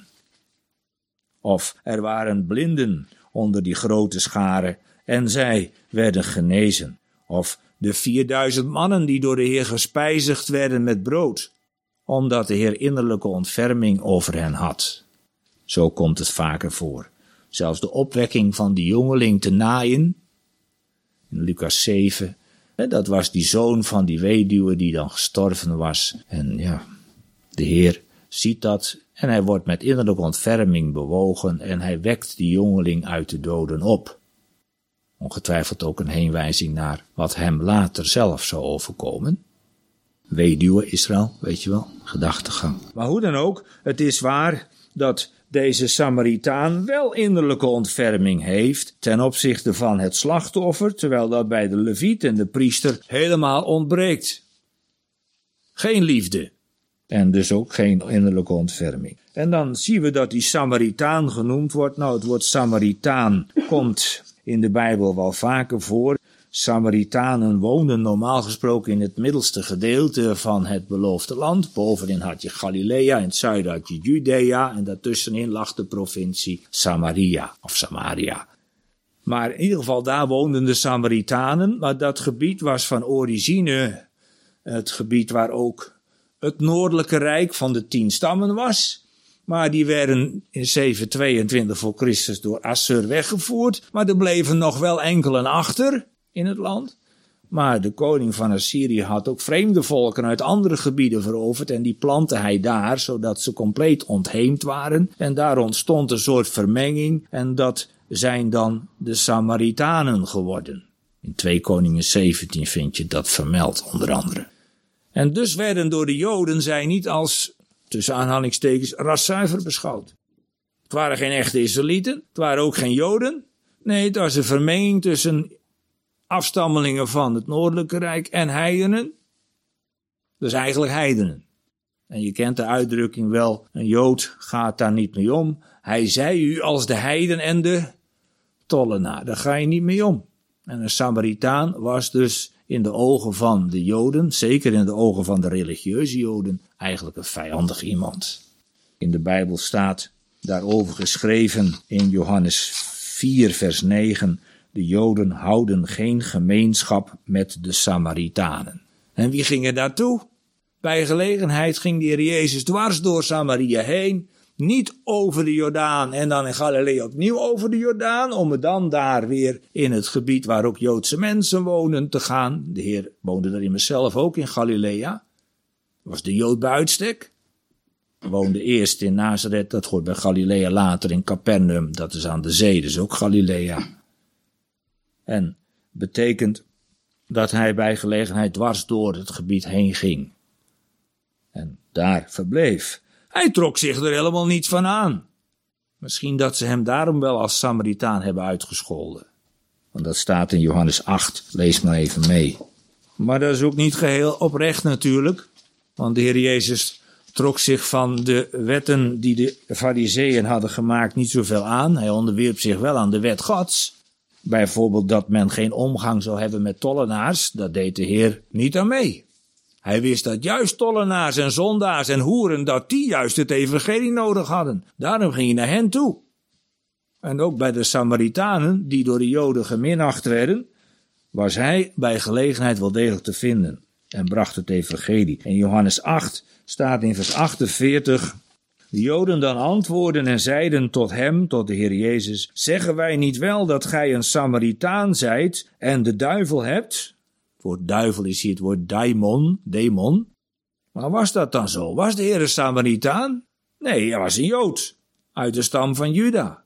[SPEAKER 1] Of er waren blinden onder die grote scharen en zij werden genezen. Of de 4000 mannen die door de Heer gespijzigd werden met brood, omdat de Heer innerlijke ontferming over hen had. Zo komt het vaker voor. Zelfs de opwekking van die jongeling te Naïn, in Lucas 7, dat was die zoon van die weduwe die dan gestorven was. En ja, de Heer ziet dat en hij wordt met innerlijke ontferming bewogen en hij wekt die jongeling uit de doden op. Ongetwijfeld ook een heenwijzing naar wat hem later zelf zou overkomen. Weduwe Israël, weet je wel, gedachtegang. Maar hoe dan ook, het is waar dat deze Samaritaan wel innerlijke ontferming heeft ten opzichte van het slachtoffer, terwijl dat bij de leviet en de priester helemaal ontbreekt. Geen liefde. En dus ook geen innerlijke ontferming. En dan zien we dat die Samaritaan genoemd wordt. Nou, het woord Samaritaan komt in de Bijbel wel vaker voor. Samaritanen woonden normaal gesproken in het middelste gedeelte van het beloofde land. Bovenin had je Galilea, in het zuiden had je Judea en daartussenin lag de provincie Samaria of Samaria. Maar in ieder geval daar woonden de Samaritanen, maar dat gebied was van origine het gebied waar ook het noordelijke rijk van de 10 stammen was. Maar die werden in 722 voor Christus door Assur weggevoerd. Maar er bleven nog wel enkelen achter in het land. Maar de koning van Assyrië had ook vreemde volken uit andere gebieden veroverd. En die plantte hij daar, zodat ze compleet ontheemd waren. En daar ontstond een soort vermenging. En dat zijn dan de Samaritanen geworden. In 2 Koningen 17 vind je dat vermeld, onder andere. En dus werden door de Joden zij niet als, tussen aanhalingstekens, raszuiver beschouwd. Het waren geen echte Israëlieten, het waren ook geen Joden. Nee, het was een vermenging tussen afstammelingen van het Noordelijke Rijk en heidenen. Dus eigenlijk heidenen. En je kent de uitdrukking wel, een Jood gaat daar niet mee om. Hij zei u als de heiden en de tollenaar, daar ga je niet mee om. En een Samaritaan was dus in de ogen van de Joden, zeker in de ogen van de religieuze Joden, eigenlijk een vijandig iemand. In de Bijbel staat daarover geschreven in Johannes 4 vers 9, de Joden houden geen gemeenschap met de Samaritanen. En wie ging er naartoe? Bij gelegenheid ging de Heer Jezus dwars door Samaria heen, niet over de Jordaan en dan in Galilea opnieuw over de Jordaan, om het dan daar weer in het gebied waar ook Joodse mensen wonen te gaan. De Heer woonde daar immers zelf ook in Galilea. Was de Jood bij uitstek. Woonde eerst in Nazareth, dat hoort bij Galilea, later in Capernaum, dat is aan de zee, dus ook Galilea. En betekent dat hij bij gelegenheid dwars door het gebied heen ging. En daar verbleef. Hij trok zich er helemaal niets van aan. Misschien dat ze hem daarom wel als Samaritaan hebben uitgescholden. Want dat staat in Johannes 8, lees maar even mee. Maar dat is ook niet geheel oprecht natuurlijk. Want de Heer Jezus trok zich van de wetten die de Farizeeën hadden gemaakt niet zoveel aan. Hij onderwierp zich wel aan de wet Gods. Bijvoorbeeld dat men geen omgang zou hebben met tollenaars, dat deed de Heer niet aan mee. Hij wist dat juist tollenaars en zondaars en hoeren, dat die juist het evangelie nodig hadden. Daarom ging hij naar hen toe. En ook bij de Samaritanen, die door de Joden geminacht werden, was hij bij gelegenheid wel degelijk te vinden en bracht het evangelie. In Johannes 8 staat in vers 48... De Joden dan antwoordden en zeiden tot hem, tot de Heer Jezus, zeggen wij niet wel dat gij een Samaritaan zijt en de duivel hebt? Het woord duivel is hier het woord demon. Maar was dat dan zo? Was de Heer een Samaritaan? Nee, hij was een Jood, uit de stam van Juda.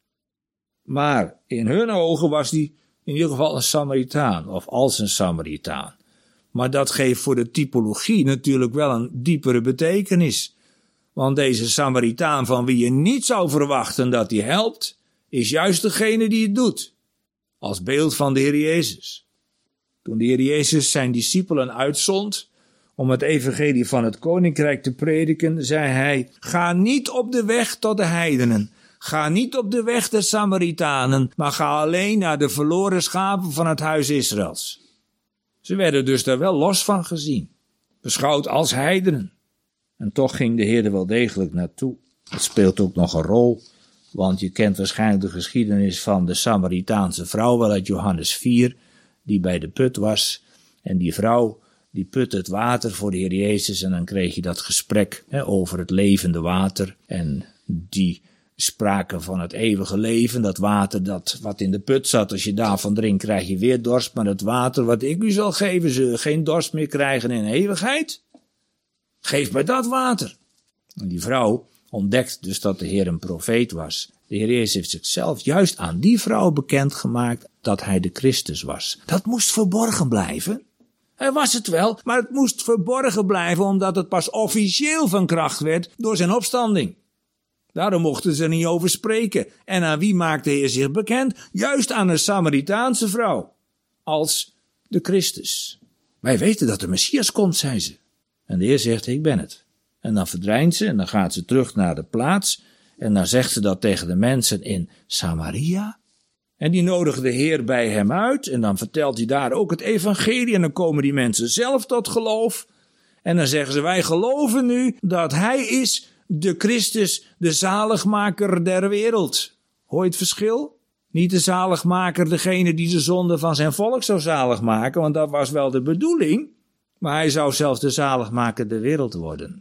[SPEAKER 1] Maar in hun ogen was hij in ieder geval een Samaritaan, of als een Samaritaan. Maar dat geeft voor de typologie natuurlijk wel een diepere betekenis. Want deze Samaritaan van wie je niet zou verwachten dat hij helpt, is juist degene die het doet. Als beeld van de Heer Jezus. Toen de Heer Jezus zijn discipelen uitzond om het evangelie van het koninkrijk te prediken, zei hij, ga niet op de weg tot de heidenen. Ga niet op de weg der Samaritanen, maar ga alleen naar de verloren schapen van het huis Israëls. Ze werden dus daar wel los van gezien. Beschouwd als heidenen. En toch ging de Heer er wel degelijk naartoe. Het speelt ook nog een rol, want je kent waarschijnlijk de geschiedenis van de Samaritaanse vrouw wel uit Johannes 4, die bij de put was. En die vrouw, die putte het water voor de Heer Jezus en dan kreeg je dat gesprek over het levende water. En die spraken van het eeuwige leven, dat water dat wat in de put zat, als je daarvan drinkt krijg je weer dorst, maar het water wat ik u zal geven, zul geen dorst meer krijgen in eeuwigheid. Geef mij dat water. En die vrouw ontdekt dus dat de Heer een profeet was. De Heer Jezus heeft zichzelf juist aan die vrouw bekendgemaakt dat hij de Christus was. Dat moest verborgen blijven. Hij was het wel, maar het moest verborgen blijven omdat het pas officieel van kracht werd door zijn opstanding. Daarom mochten ze er niet over spreken. En aan wie maakte de Heer zich bekend? Juist aan een Samaritaanse vrouw. Als de Christus. Wij weten dat de Messias komt, zei ze. En de Heer zegt, ik ben het. En dan verdwijnt ze en dan gaat ze terug naar de plaats. En dan zegt ze dat tegen de mensen in Samaria. En die nodigen de Heer bij hem uit. En dan vertelt hij daar ook het evangelie. En dan komen die mensen zelf tot geloof. En dan zeggen ze, wij geloven nu dat hij is de Christus, de zaligmaker der wereld. Hoor je het verschil? Niet de zaligmaker, degene die de zonde van zijn volk zou zalig maken. Want dat was wel de bedoeling. Maar hij zou zelfs de zaligmaker der wereld worden.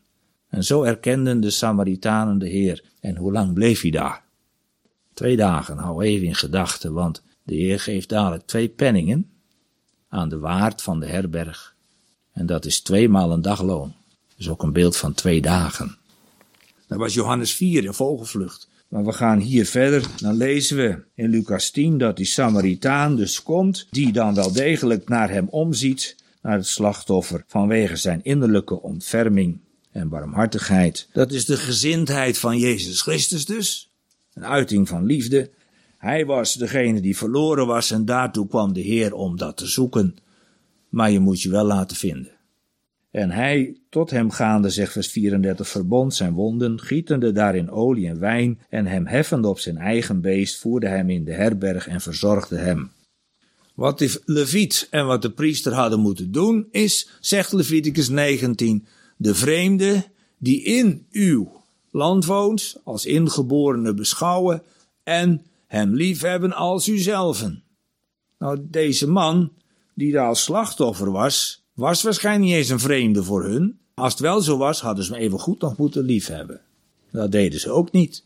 [SPEAKER 1] En zo erkenden de Samaritanen de Heer. En hoe lang bleef hij daar? 2 dagen, hou even in gedachten, want de Heer geeft dadelijk 2 penningen aan de waard van de herberg. En dat is 2 maal een dagloon. Dus ook een beeld van 2 dagen. Dat was Johannes 4 in vogelvlucht. Maar we gaan hier verder. Dan lezen we in Lucas 10 dat die Samaritaan dus komt, die dan wel degelijk naar hem omziet, naar het slachtoffer, vanwege zijn innerlijke ontferming en barmhartigheid. Dat is de gezindheid van Jezus Christus dus. Een uiting van liefde. Hij was degene die verloren was en daartoe kwam de Heer om dat te zoeken. Maar je moet je wel laten vinden. En hij, tot hem gaande, zegt vers 34, verbond zijn wonden, gietende daarin olie en wijn, en hem heffende op zijn eigen beest, voerde hem in de herberg en verzorgde hem. Wat de leviet en wat de priester hadden moeten doen, is, zegt Leviticus 19, de vreemde die in uw land woont, als ingeborene beschouwen, en hem liefhebben als uzelven. Nou, deze man, die daar als slachtoffer was waarschijnlijk niet eens een vreemde voor hun. Als het wel zo was, hadden ze hem even goed nog moeten liefhebben. Dat deden ze ook niet.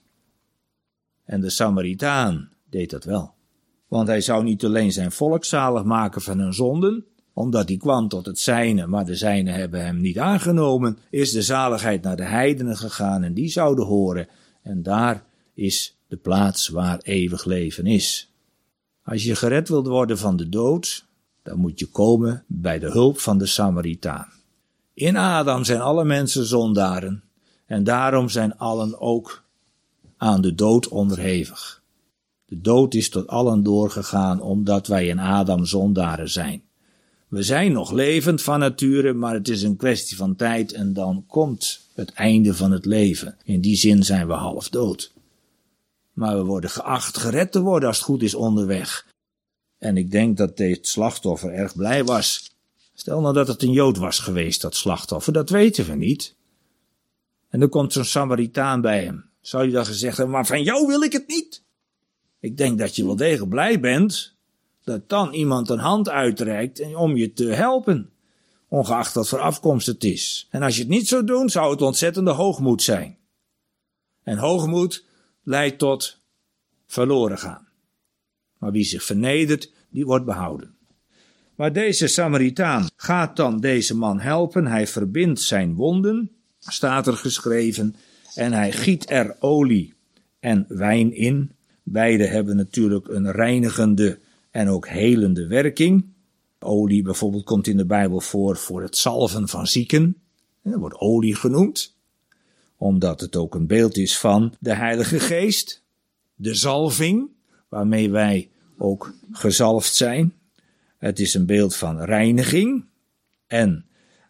[SPEAKER 1] En de Samaritaan deed dat wel. Want hij zou niet alleen zijn volk zalig maken van hun zonden, omdat hij kwam tot het zijne, maar de zijnen hebben hem niet aangenomen, is de zaligheid naar de heidenen gegaan en die zouden horen. En daar is de plaats waar eeuwig leven is. Als je gered wilt worden van de dood, dan moet je komen bij de hulp van de Samaritaan. In Adam zijn alle mensen zondaren en daarom zijn allen ook aan de dood onderhevig. De dood is tot allen doorgegaan omdat wij in Adam zondaren zijn. We zijn nog levend van nature, maar het is een kwestie van tijd en dan komt het einde van het leven. In die zin zijn we half dood. Maar we worden geacht gered te worden als het goed is onderweg. En ik denk dat dit slachtoffer erg blij was. Stel nou dat het een Jood was geweest, dat slachtoffer, dat weten we niet. En dan komt zo'n Samaritaan bij hem. Zou je dan gezegd hebben, maar van jou wil ik het niet? Ik denk dat je wel degelijk blij bent dat dan iemand een hand uitreikt om je te helpen, ongeacht wat voor afkomst het is. En als je het niet zou doen, zou het ontzettende hoogmoed zijn. En hoogmoed leidt tot verloren gaan. Maar wie zich vernedert, die wordt behouden. Maar deze Samaritaan gaat dan deze man helpen. Hij verbindt zijn wonden, staat er geschreven, en hij giet er olie en wijn in. Beide hebben natuurlijk een reinigende en ook helende werking. Olie bijvoorbeeld komt in de Bijbel voor het zalven van zieken. Dat wordt olie genoemd, omdat het ook een beeld is van de Heilige Geest. De zalving, waarmee wij ook gezalfd zijn. Het is een beeld van reiniging. En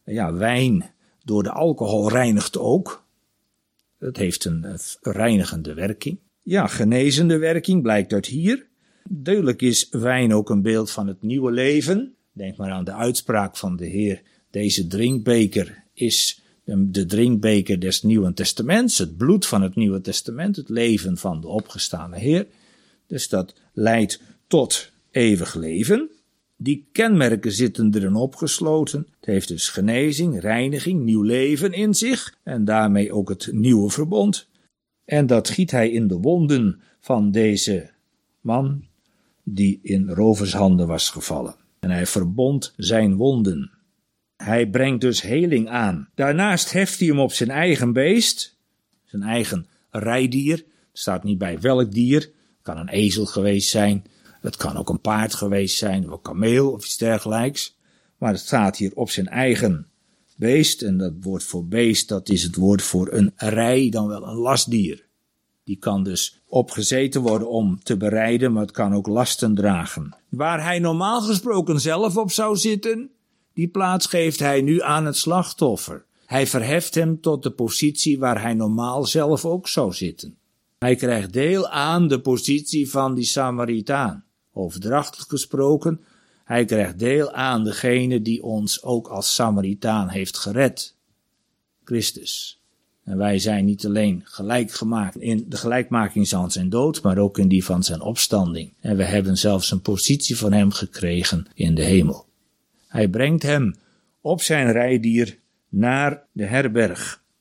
[SPEAKER 1] wijn door de alcohol reinigt ook. Het heeft een reinigende werking. Ja, genezende werking blijkt uit hier. Duidelijk is wijn ook een beeld van het nieuwe leven. Denk maar aan de uitspraak van de Heer. Deze drinkbeker is de drinkbeker des Nieuwen Testaments. Het bloed van het Nieuwe Testament. Het leven van de opgestane Heer. Dus dat leidt tot eeuwig leven. Die kenmerken zitten erin opgesloten. Het heeft dus genezing, reiniging, nieuw leven in zich. En daarmee ook het nieuwe verbond. En dat giet hij in de wonden van deze man die in rovershanden was gevallen. En hij verbond zijn wonden. Hij brengt dus heling aan. Daarnaast heft hij hem op zijn eigen beest, zijn eigen rijdier. Er staat niet bij welk dier. Het kan een ezel geweest zijn. Het kan ook een paard geweest zijn, of een kameel of iets dergelijks. Maar het staat hier op zijn eigen beest. En dat woord voor beest, dat is het woord voor een rij, dan wel een lastdier. Die kan dus opgezeten worden om te berijden, maar het kan ook lasten dragen. Waar hij normaal gesproken zelf op zou zitten, die plaats geeft hij nu aan het slachtoffer. Hij verheft hem tot de positie waar hij normaal zelf ook zou zitten. Hij krijgt deel aan de positie van die Samaritaan. Overdrachtelijk gesproken, hij krijgt deel aan degene die ons ook als Samaritaan heeft gered. Christus. En wij zijn niet alleen gelijk gemaakt in de gelijkmaking van zijn dood, maar ook in die van zijn opstanding. En we hebben zelfs een positie van hem gekregen in de hemel. Hij brengt hem op zijn rijdier naar de herberg.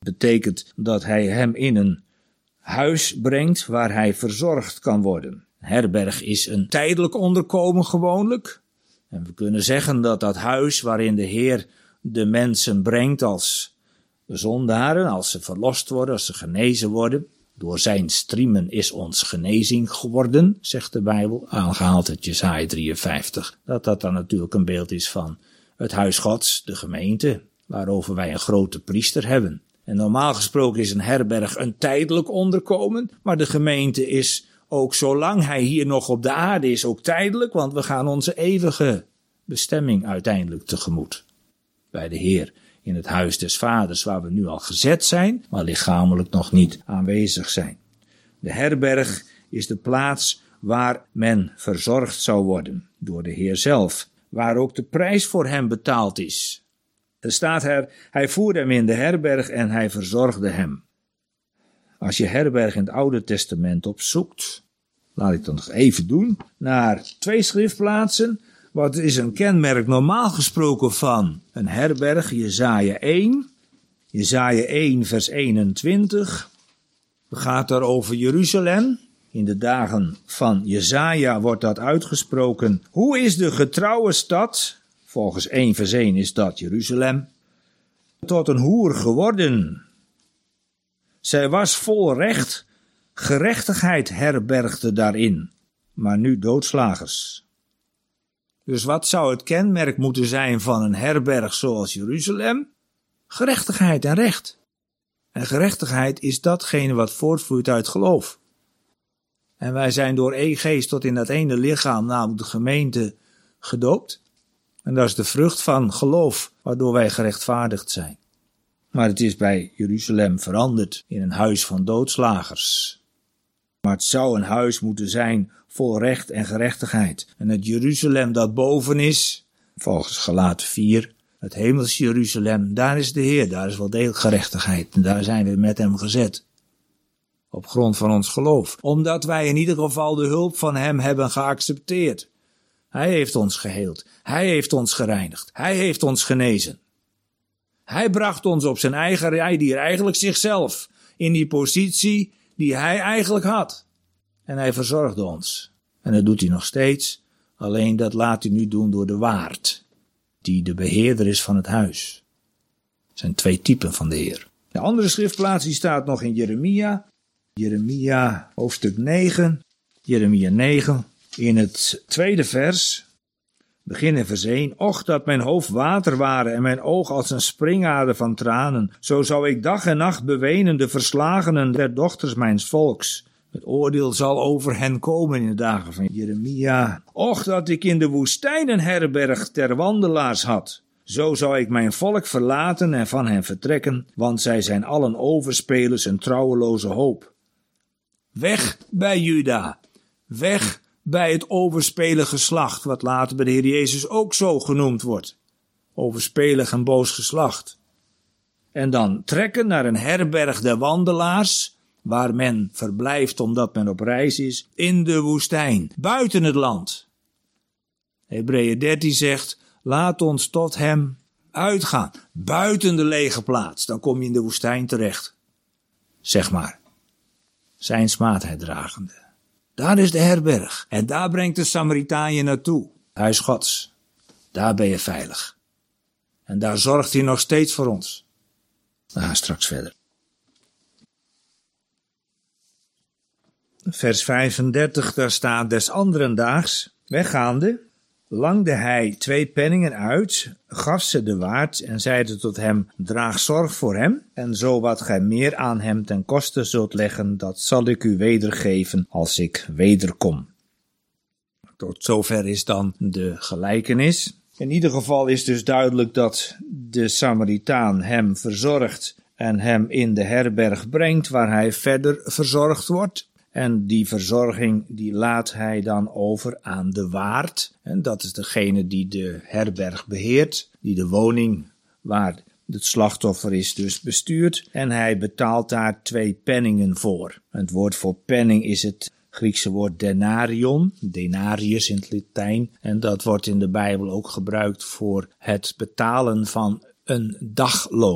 [SPEAKER 1] Betekent dat hij hem in een huis brengt waar hij verzorgd kan worden. Herberg is een tijdelijk onderkomen gewoonlijk. En we kunnen zeggen dat dat huis waarin de Heer de mensen brengt als zondaren, als ze verlost worden, als ze genezen worden. Door zijn striemen is ons genezing geworden, zegt de Bijbel, aangehaald uit Jesaja 53. Dat dan natuurlijk een beeld is van het huis Gods, de gemeente, waarover wij een grote priester hebben. En normaal gesproken is een herberg een tijdelijk onderkomen, maar de gemeente is ook zolang hij hier nog op de aarde is ook tijdelijk, want we gaan onze eeuwige bestemming uiteindelijk tegemoet. Bij de Heer in het huis des Vaders waar we nu al gezet zijn, maar lichamelijk nog niet aanwezig zijn. De herberg is de plaats waar men verzorgd zou worden door de Heer zelf, waar ook de prijs voor hem betaald is. Er staat er, hij voerde hem in de herberg en hij verzorgde hem. Als je herberg in het Oude Testament opzoekt, laat ik dat nog even doen, naar 2 schriftplaatsen. Wat is een kenmerk normaal gesproken van een herberg? Jesaja 1. Jesaja 1 vers 21. Het gaat daar over Jeruzalem. In de dagen van Jesaja wordt dat uitgesproken. Hoe is de getrouwe stad, volgens 1 vers 1 is dat Jeruzalem, tot een hoer geworden? Zij was vol recht, gerechtigheid herbergde daarin, maar nu doodslagers. Dus wat zou het kenmerk moeten zijn van een herberg zoals Jeruzalem? Gerechtigheid en recht. En gerechtigheid is datgene wat voortvloeit uit geloof. En wij zijn door één geest tot in dat ene lichaam, namelijk de gemeente, gedoopt. En dat is de vrucht van geloof, waardoor wij gerechtvaardigd zijn. Maar het is bij Jeruzalem veranderd in een huis van doodslagers. Maar het zou een huis moeten zijn vol recht en gerechtigheid. En het Jeruzalem dat boven is, volgens Galaten 4, het hemelse Jeruzalem, daar is de Heer, daar is wel degelijk gerechtigheid. En daar zijn we met hem gezet. Op grond van ons geloof. Omdat wij in ieder geval de hulp van hem hebben geaccepteerd. Hij heeft ons geheeld. Hij heeft ons gereinigd. Hij heeft ons genezen. Hij bracht ons op zijn eigen rijdier, eigenlijk zichzelf, in die positie die hij eigenlijk had. En hij verzorgde ons. En dat doet hij nog steeds. Alleen dat laat hij nu doen door de waard, die de beheerder is van het huis. Er zijn 2 typen van de Heer. De andere schriftplaats die staat nog in Jeremia. Jeremia hoofdstuk 9. Jeremia 9. In het 2e vers. Begin in vers 1. Och, dat mijn hoofd water waren en mijn oog als een springader van tranen. Zo zou ik dag en nacht bewenen de verslagenen der dochters mijns volks. Het oordeel zal over hen komen in de dagen van Jeremia. Och, dat ik in de woestijn een herberg ter wandelaars had. Zo zou ik mijn volk verlaten en van hen vertrekken, want zij zijn allen overspelers en trouweloze hoop. Weg bij Juda, weg bij het overspelig geslacht, wat later bij de Heer Jezus ook zo genoemd wordt. Overspelig en boos geslacht. En dan trekken naar een herberg der wandelaars, waar men verblijft omdat men op reis is, in de woestijn, buiten het land. Hebreeën 13 zegt, laat ons tot hem uitgaan, buiten de lege plaats, dan kom je in de woestijn terecht. Zeg maar, zijn smaadheid dragende. Daar is de herberg en daar brengt de Samaritaan je naartoe, huis Gods. Daar ben je veilig. En daar zorgt hij nog steeds voor ons. We gaan straks verder. Vers 35, daar staat, des anderen daags, weggaande, langde hij 2 penningen uit, gaf ze de waard en zeide tot hem, draag zorg voor hem, en zo wat gij meer aan hem ten koste zult leggen, dat zal ik u wedergeven als ik wederkom. Tot zover is dan de gelijkenis. In ieder geval is dus duidelijk dat de Samaritaan hem verzorgt en hem in de herberg brengt, waar hij verder verzorgd wordt. En die verzorging die laat hij dan over aan de waard. En dat is degene die de herberg beheert, die de woning waar het slachtoffer is dus bestuurt. En hij betaalt daar 2 penningen voor. Het woord voor penning is het Griekse woord denarion, denarius in het Latijn. En dat wordt in de Bijbel ook gebruikt voor het betalen van een dagloon.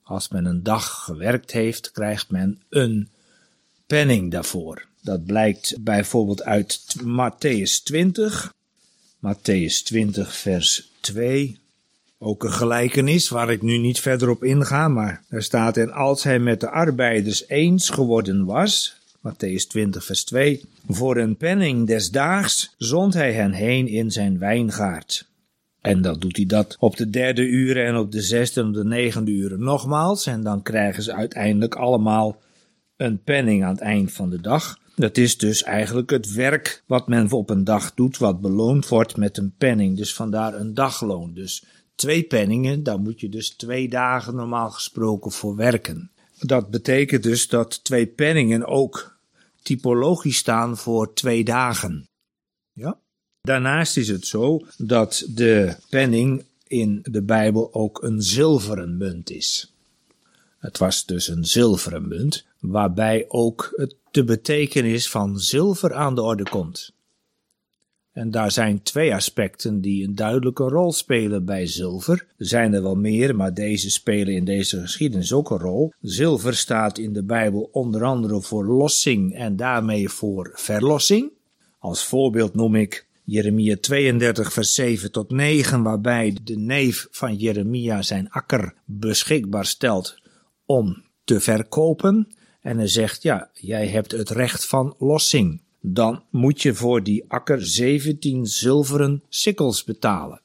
[SPEAKER 1] Als men een dag gewerkt heeft, krijgt men een penning daarvoor. Dat blijkt bijvoorbeeld uit Mattheüs 20. Mattheüs 20 vers 2. Ook een gelijkenis waar ik nu niet verder op inga, maar daar staat: en als hij met de arbeiders eens geworden was, Mattheüs 20 vers 2, voor een penning des daags zond hij hen heen in zijn wijngaard. En dan doet hij dat op de 3e uur en op de 6e en op de 9e uur nogmaals. En dan krijgen ze uiteindelijk allemaal een penning aan het eind van de dag. Dat is dus eigenlijk het werk wat men op een dag doet, wat beloond wordt met een penning. Dus vandaar een dagloon. Dus 2 penningen, daar moet je dus 2 dagen normaal gesproken voor werken. Dat betekent dus dat 2 penningen ook typologisch staan voor 2 dagen. Ja? Daarnaast is het zo dat de penning in de Bijbel ook een zilveren munt is. Het was dus een zilveren munt, waarbij ook de betekenis van zilver aan de orde komt. En daar zijn 2 aspecten die een duidelijke rol spelen bij zilver. Er zijn er wel meer, maar deze spelen in deze geschiedenis ook een rol. Zilver staat in de Bijbel onder andere voor lossing en daarmee voor verlossing. Als voorbeeld noem ik Jeremia 32 vers 7 tot 9, waarbij de neef van Jeremia zijn akker beschikbaar stelt om te verkopen. En hij zegt, ja, jij hebt het recht van lossing. Dan moet je voor die akker 17 zilveren sikkels betalen.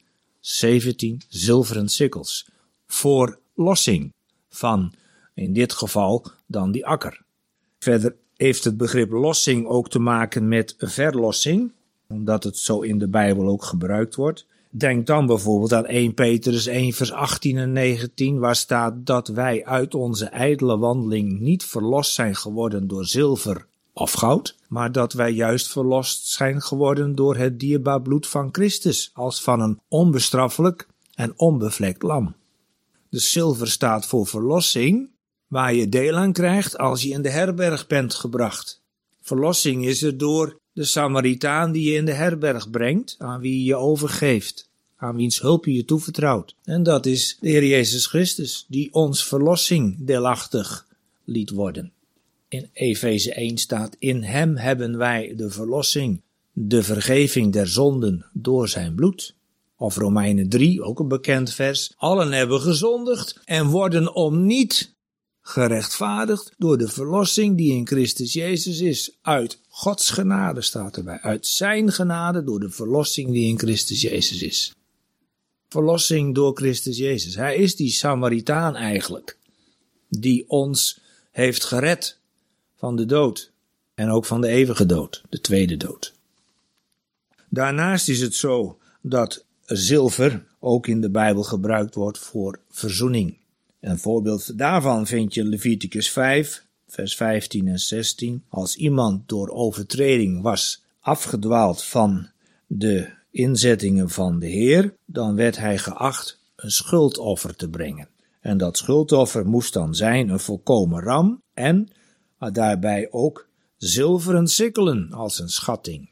[SPEAKER 1] 17 zilveren sikkels. Voor lossing van, in dit geval, dan die akker. Verder heeft het begrip lossing ook te maken met verlossing, omdat het zo in de Bijbel ook gebruikt wordt. Denk dan bijvoorbeeld aan 1 Petrus 1 vers 18 en 19, waar staat dat wij uit onze ijdele wandeling niet verlost zijn geworden door zilver of goud, maar dat wij juist verlost zijn geworden door het dierbaar bloed van Christus, als van een onbestraffelijk en onbevlekt lam. De zilver staat voor verlossing, waar je deel aan krijgt als je in de herberg bent gebracht. Verlossing is er door de Samaritaan die je in de herberg brengt, aan wie je je overgeeft, aan wiens hulp je je toevertrouwt. En dat is de Heer Jezus Christus, die ons verlossing deelachtig liet worden. In Efeze 1 staat, in hem hebben wij de verlossing, de vergeving der zonden door zijn bloed. Of Romeinen 3, ook een bekend vers. Allen hebben gezondigd en worden om niet gerechtvaardigd door de verlossing die in Christus Jezus is. Uit Gods genade staat erbij. Uit zijn genade door de verlossing die in Christus Jezus is. Verlossing door Christus Jezus. Hij is die Samaritaan eigenlijk, die ons heeft gered van de dood en ook van de eeuwige dood, de tweede dood. Daarnaast is het zo dat zilver ook in de Bijbel gebruikt wordt voor verzoening. Een voorbeeld daarvan vind je Leviticus 5, vers 15 en 16. Als iemand door overtreding was afgedwaald van de inzettingen van de Heer, dan werd hij geacht een schuldoffer te brengen. En dat schuldoffer moest dan zijn een volkomen ram en daarbij ook zilveren sikkelen als een schatting.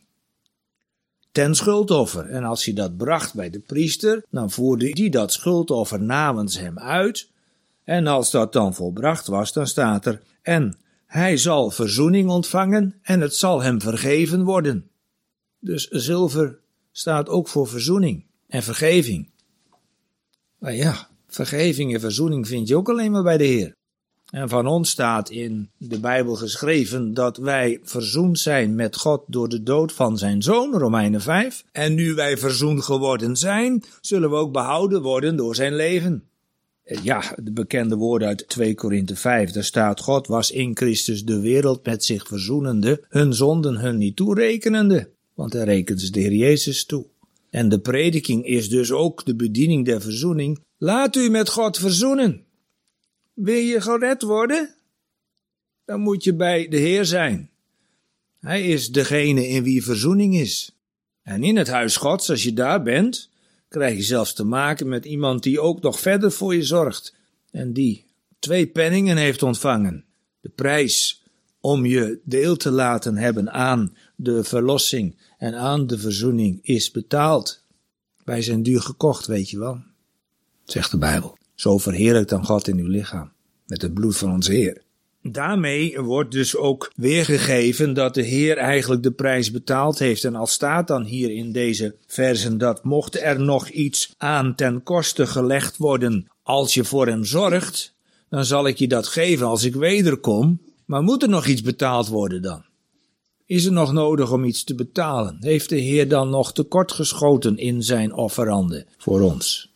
[SPEAKER 1] Ten schuldoffer. En als hij dat bracht bij de priester, dan voerde die dat schuldoffer namens hem uit. En als dat dan volbracht was, dan staat er, en hij zal verzoening ontvangen en het zal hem vergeven worden. Dus zilver staat ook voor verzoening en vergeving. Maar ja, vergeving en verzoening vind je ook alleen maar bij de Heer. En van ons staat in de Bijbel geschreven dat wij verzoend zijn met God door de dood van zijn Zoon, Romeinen 5. En nu wij verzoend geworden zijn, zullen we ook behouden worden door zijn leven. Ja, de bekende woorden uit 2 Korinthe 5, daar staat, God was in Christus de wereld met zich verzoenende, hun zonden hun niet toerekenende, want hij rekent ze de Heer Jezus toe. En de prediking is dus ook de bediening der verzoening. Laat u met God verzoenen. Wil je gered worden? Dan moet je bij de Heer zijn. Hij is degene in wie verzoening is. En in het huis Gods, als je daar bent, krijg je zelfs te maken met iemand die ook nog verder voor je zorgt. En die 2 penningen heeft ontvangen. De prijs om je deel te laten hebben aan de verlossing en aan de verzoening is betaald. Wij zijn duur gekocht, weet je wel, zegt de Bijbel.
[SPEAKER 2] Zo verheerlijkt dan God in uw lichaam, met het bloed van onze Heer. Daarmee wordt dus ook weergegeven dat de Heer eigenlijk de prijs betaald heeft. En al staat dan hier in deze versen dat mocht er nog iets aan ten koste gelegd worden als je voor hem zorgt, dan zal ik je dat geven als ik wederkom. Maar moet er nog iets betaald worden dan? Is er nog nodig om iets te betalen? Heeft de Heer dan nog tekortgeschoten in zijn offerande voor ons?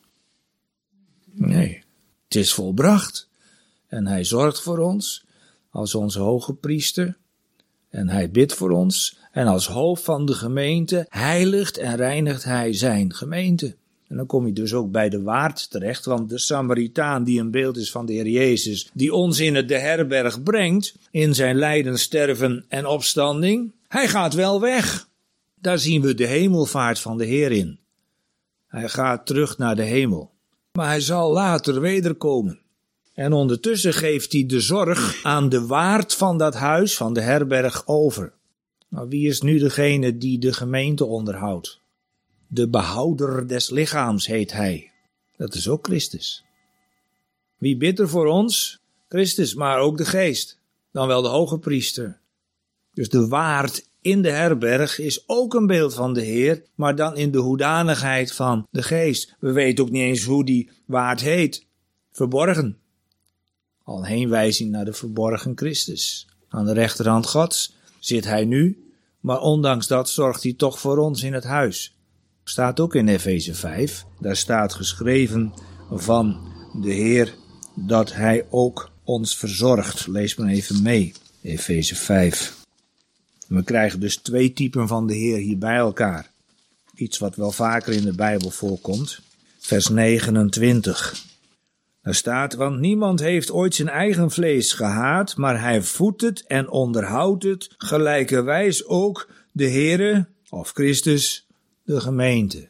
[SPEAKER 2] Nee, het is volbracht. En hij zorgt voor ons als onze hoge priester. En hij bidt voor ons. En als hoofd van de gemeente heiligt en reinigt hij zijn gemeente. En dan kom je dus ook bij de waard terecht, want de Samaritaan die een beeld is van de Heer Jezus, die ons in de herberg brengt, in zijn lijden, sterven en opstanding, hij gaat wel weg. Daar zien we de hemelvaart van de Heer in. Hij gaat terug naar de hemel. Maar hij zal later wederkomen. En ondertussen geeft hij de zorg aan de waard van dat huis, van de herberg, over. Nou, wie is nu degene die de gemeente onderhoudt? De behouder des lichaams heet hij. Dat is ook Christus. Wie bidt er voor ons? Christus, maar ook de geest. Dan wel de hoge priester. Dus de waard in de herberg is ook een beeld van de Heer, maar dan in de hoedanigheid van de geest. We weten ook niet eens hoe die waard heet. Verborgen. Al een heenwijzing naar de verborgen Christus. Aan de rechterhand Gods zit hij nu, maar ondanks dat zorgt hij toch voor ons in het huis. Staat ook in Efeze 5. Daar staat geschreven van de Heer dat hij ook ons verzorgt. Lees maar even mee. Efeze 5. We krijgen dus 2 typen van de Heer hier bij elkaar. Iets wat wel vaker in de Bijbel voorkomt. Vers 29. Daar staat, want niemand heeft ooit zijn eigen vlees gehaat, maar hij voedt het en onderhoudt het, gelijkerwijs ook de Heere, of Christus, de gemeente.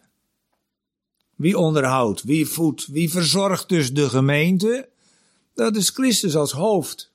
[SPEAKER 2] Wie onderhoudt, wie voedt, wie verzorgt dus de gemeente? Dat is Christus als hoofd.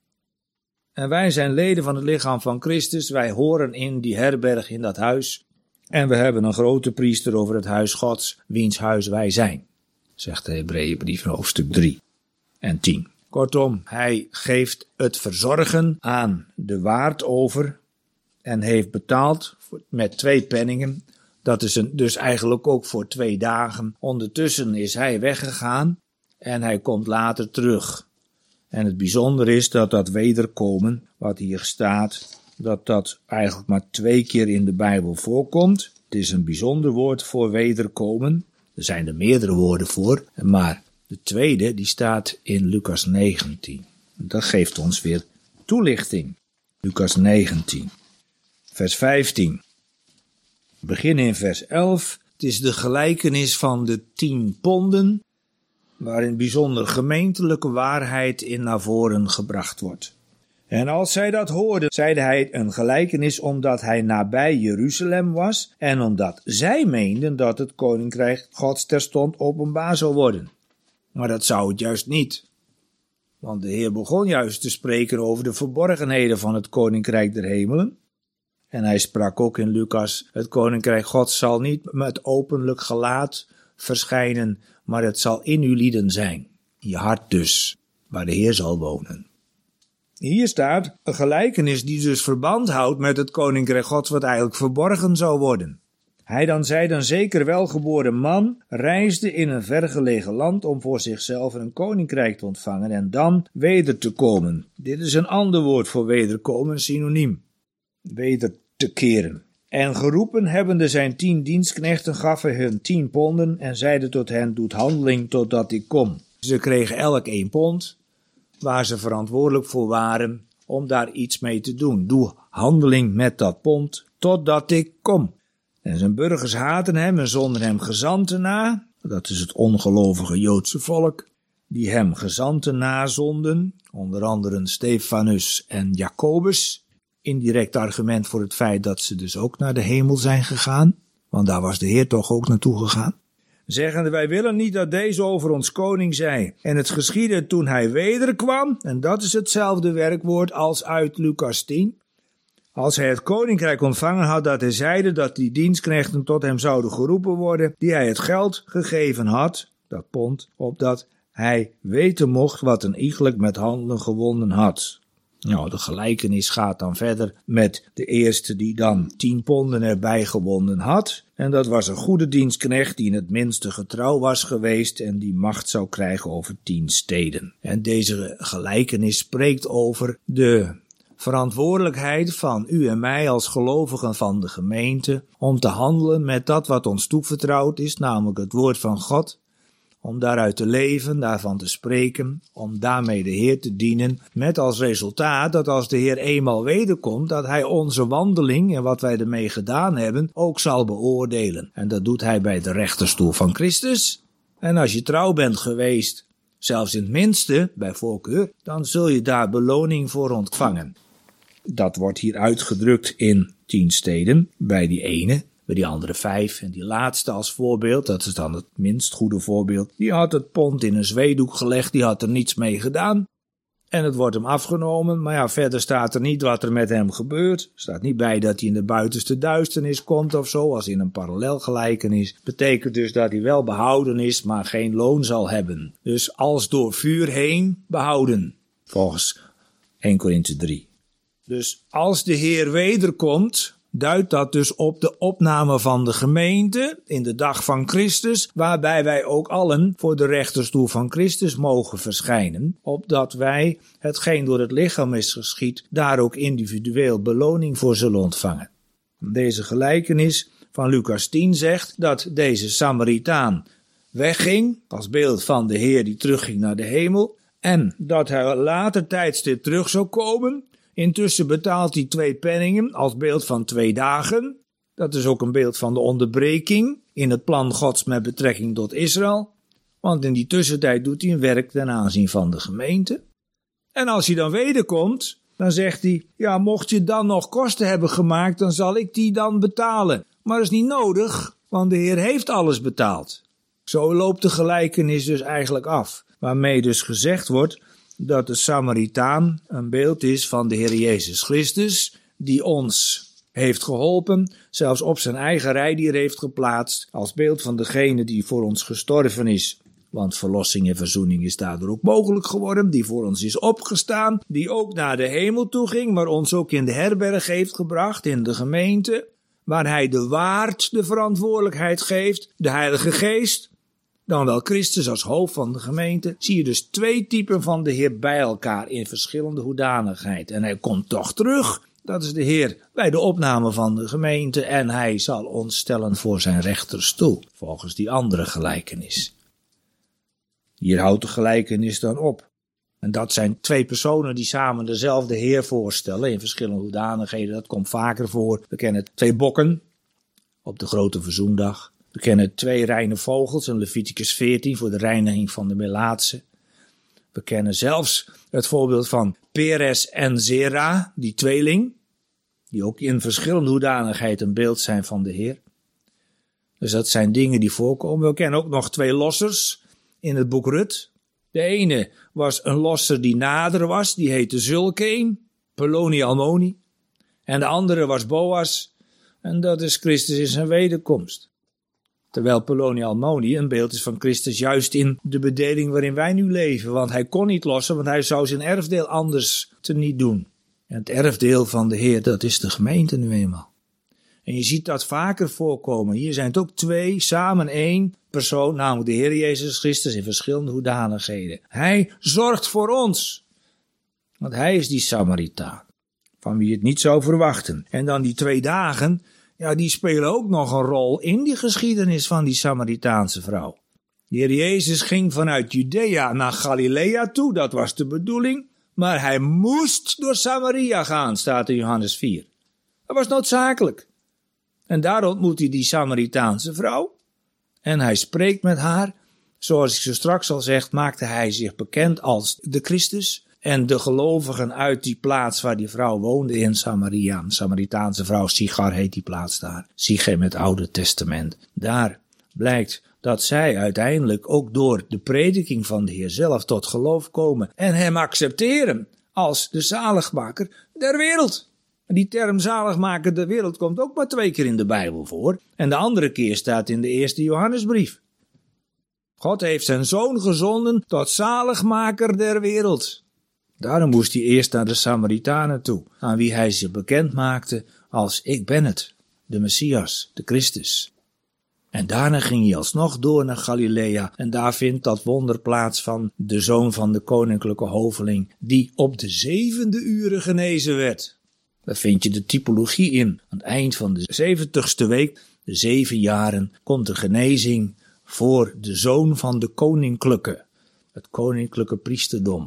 [SPEAKER 2] En wij zijn leden van het lichaam van Christus, wij horen in die herberg, in dat huis. En we hebben een grote priester over het huis Gods, wiens huis wij zijn, zegt de Hebreeënbrief in hoofdstuk 3 en 10. Kortom, hij geeft het verzorgen aan de waard over en heeft betaald met 2 penningen. Dat is dus eigenlijk ook voor 2 dagen. Ondertussen is hij weggegaan en hij komt later terug. En het bijzondere is dat dat wederkomen, wat hier staat, dat eigenlijk maar 2 keer in de Bijbel voorkomt. Het is een bijzonder woord voor wederkomen. Er zijn er meerdere woorden voor, maar de tweede die staat in Lucas 19. Dat geeft ons weer toelichting. Lucas 19, vers 15. We beginnen in vers 11. Het is de gelijkenis van de 10 ponden, waarin bijzonder gemeentelijke waarheid in naar voren gebracht wordt. En als zij dat hoorden, zeide hij een gelijkenis omdat hij nabij Jeruzalem was en omdat zij meenden dat het koninkrijk Gods terstond openbaar zou worden. Maar dat zou het juist niet. Want de Heer begon juist te spreken over de verborgenheden van het koninkrijk der hemelen. En hij sprak ook in Lucas, het koninkrijk Gods zal niet met openlijk gelaat verschijnen, maar het zal in uw lieden zijn, in je hart dus, waar de Heer zal wonen. Hier staat een gelijkenis die dus verband houdt met het koninkrijk Gods wat eigenlijk verborgen zou worden. Hij dan zei, een zeker welgeboren man reisde in een vergelegen land om voor zichzelf een koninkrijk te ontvangen en dan weder te komen. Dit is een ander woord voor wederkomen, synoniem. Weder te keren. En geroepen hebbende zijn 10 dienstknechten gaf hij hun 10 ponden en zeide tot hen, doet handeling totdat ik kom. Ze kregen elk 1 pond, waar ze verantwoordelijk voor waren om daar iets mee te doen. Doe handeling met dat pond totdat ik kom. En zijn burgers haatten hem en zonden hem gezanten na, dat is het ongelovige Joodse volk, die hem gezanten nazonden, onder andere Stefanus en Jacobus. Indirect argument voor het feit dat ze dus ook naar de hemel zijn gegaan, want daar was de Heer toch ook naartoe gegaan. Zeggende, wij willen niet dat deze over ons koning zij. En het geschiedde toen hij wederkwam, en dat is hetzelfde werkwoord als uit Lucas 10. Als hij het koninkrijk ontvangen had, dat hij zeide dat die dienstknechten tot hem zouden geroepen worden, die hij het geld gegeven had, dat pond, opdat hij weten mocht wat een iegelijk met handen gewonnen had. Nou, de gelijkenis gaat dan verder met de eerste die dan 10 ponden erbij gewonnen had. En dat was een goede dienstknecht die in het minste getrouw was geweest en die macht zou krijgen over 10 steden. En deze gelijkenis spreekt over de verantwoordelijkheid van u en mij als gelovigen van de gemeente om te handelen met dat wat ons toevertrouwd is, namelijk het woord van God. Om daaruit te leven, daarvan te spreken, om daarmee de Heer te dienen, met als resultaat dat als de Heer eenmaal wederkomt, dat Hij onze wandeling en wat wij ermee gedaan hebben ook zal beoordelen. En dat doet Hij bij de rechterstoel van Christus. En als je trouw bent geweest, zelfs in het minste, bij voorkeur, dan zul je daar beloning voor ontvangen. Dat wordt hier uitgedrukt in 10 steden, bij die ene. Bij die andere 5 en die laatste als voorbeeld, dat is dan het minst goede voorbeeld, die had het pond in een zweedoek gelegd, die had er niets mee gedaan. En het wordt hem afgenomen, maar ja, verder staat er niet wat er met hem gebeurt. Er staat niet bij dat hij in de buitenste duisternis komt of zo, als in een parallelgelijkenis. Betekent dus dat hij wel behouden is, maar geen loon zal hebben. Dus als door vuur heen behouden, volgens 1 Korinthe 3. Dus als de Heer wederkomt, duidt dat dus op de opname van de gemeente in de dag van Christus, waarbij wij ook allen voor de rechterstoel van Christus mogen verschijnen, opdat wij, hetgeen door het lichaam is geschied, daar ook individueel beloning voor zullen ontvangen. Deze gelijkenis van Lucas 10 zegt dat deze Samaritaan wegging, als beeld van de Heer die terugging naar de hemel, en dat hij later tijdstip terug zou komen. Intussen betaalt hij 2 penningen als beeld van 2 dagen. Dat is ook een beeld van de onderbreking in het plan Gods met betrekking tot Israël. Want in die tussentijd doet hij een werk ten aanzien van de gemeente. En als hij dan wederkomt, dan zegt hij, ja, mocht je dan nog kosten hebben gemaakt, dan zal ik die dan betalen. Maar dat is niet nodig, want de Heer heeft alles betaald. Zo loopt de gelijkenis dus eigenlijk af, waarmee dus gezegd wordt dat de Samaritaan een beeld is van de Heer Jezus Christus, die ons heeft geholpen, zelfs op zijn eigen rijdier heeft geplaatst, als beeld van degene die voor ons gestorven is. Want verlossing en verzoening is daardoor ook mogelijk geworden, die voor ons is opgestaan, die ook naar de hemel toe ging, maar ons ook in de herberg heeft gebracht, in de gemeente, waar hij de waard de verantwoordelijkheid geeft, de Heilige Geest, dan wel Christus als hoofd van de gemeente, zie je dus 2 typen van de Heer bij elkaar in verschillende hoedanigheid. En hij komt toch terug, dat is de Heer bij de opname van de gemeente, en hij zal ons stellen voor zijn rechterstoel, volgens die andere gelijkenis. Hier houdt de gelijkenis dan op. En dat zijn 2 personen die samen dezelfde Heer voorstellen in verschillende hoedanigheden. Dat komt vaker voor. We kennen 2 bokken op de grote verzoendag. We kennen 2 reine vogels in Leviticus 14 voor de reiniging van de melaatse. We kennen zelfs het voorbeeld van Peres en Zera, die tweeling, die ook in verschillende hoedanigheid een beeld zijn van de Heer. Dus dat zijn dingen die voorkomen. We kennen ook nog 2 lossers in het boek Rut. De ene was een losser die nader was, die heette Zulkeen, Peloni Almoni. En de andere was Boas, en dat is Christus in zijn wederkomst. Terwijl Peloni Almoni een beeld is van Christus juist in de bedeling waarin wij nu leven. Want hij kon niet lossen, want hij zou zijn erfdeel anders teniet doen. En het erfdeel van de Heer, dat is de gemeente nu eenmaal. En je ziet dat vaker voorkomen. Hier zijn het ook 2, samen 1 persoon, namelijk de Heer Jezus Christus in verschillende hoedanigheden. Hij zorgt voor ons. Want hij is die Samaritaan, van wie je het niet zou verwachten. En dan die 2 dagen, ja, die spelen ook nog een rol in die geschiedenis van die Samaritaanse vrouw. De Heer Jezus ging vanuit Judea naar Galilea toe, dat was de bedoeling. Maar hij moest door Samaria gaan, staat in Johannes 4. Dat was noodzakelijk. En daar ontmoet hij die Samaritaanse vrouw. En hij spreekt met haar. Zoals ik zo straks al zeg, maakte hij zich bekend als de Christus. En de gelovigen uit die plaats waar die vrouw woonde in Samaria. Een Samaritaanse vrouw, Sigar heet die plaats daar. Sichem, het Oude Testament. Daar blijkt dat zij uiteindelijk ook door de prediking van de Heer zelf tot geloof komen. En hem accepteren als de zaligmaker der wereld. En die term zaligmaker der wereld komt ook maar 2 keer in de Bijbel voor. En de andere keer staat in de eerste Johannesbrief. God heeft zijn zoon gezonden tot zaligmaker der wereld. Daarom moest hij eerst naar de Samaritanen toe, aan wie hij zich bekend maakte als ik ben het, de Messias, de Christus. En daarna ging hij alsnog door naar Galilea en daar vindt dat wonder plaats van de zoon van de koninklijke hoveling, die op de 7e uur genezen werd. Daar vind je de typologie in. Aan het eind van de 70ste week, de 7 jaren, komt de genezing voor de zoon van de koninklijke, het koninklijke priesterdom.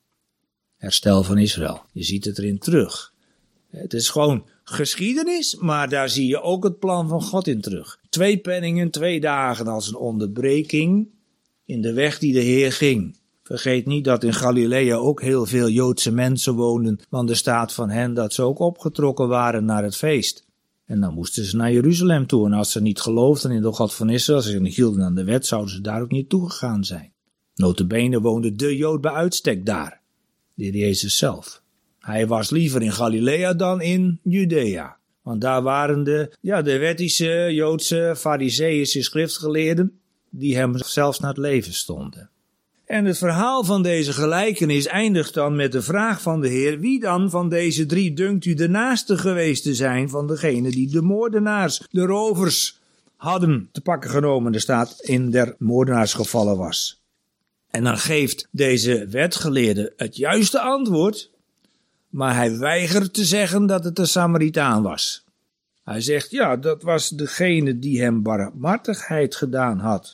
[SPEAKER 2] Herstel van Israël. Je ziet het erin terug. Het is gewoon geschiedenis, maar daar zie je ook het plan van God in terug. 2 penningen, 2 dagen als een onderbreking in de weg die de Heer ging. Vergeet niet dat in Galilea ook heel veel Joodse mensen woonden, want er staat van hen dat ze ook opgetrokken waren naar het feest. En dan moesten ze naar Jeruzalem toe en als ze niet geloofden in de God van Israël, als ze niet hielden aan de wet, zouden ze daar ook niet toegegaan zijn. Nota-bene woonde de Jood bij uitstek daar, de Heer Jezus zelf. Hij was liever in Galilea dan in Judea. Want daar waren de wettische Joodse Farizeïsche schriftgeleerden die hem zelfs naar het leven stonden. En het verhaal van deze gelijkenis eindigt dan met de vraag van de Heer: wie dan van deze 3 dunkt u de naaste geweest te zijn van degene die de moordenaars, de rovers, hadden te pakken genomen? Er staat in der moordenaars gevallen was. En dan geeft deze wetgeleerde het juiste antwoord, maar hij weigert te zeggen dat het een Samaritaan was. Hij zegt, ja, dat was degene die hem barmhartigheid gedaan had.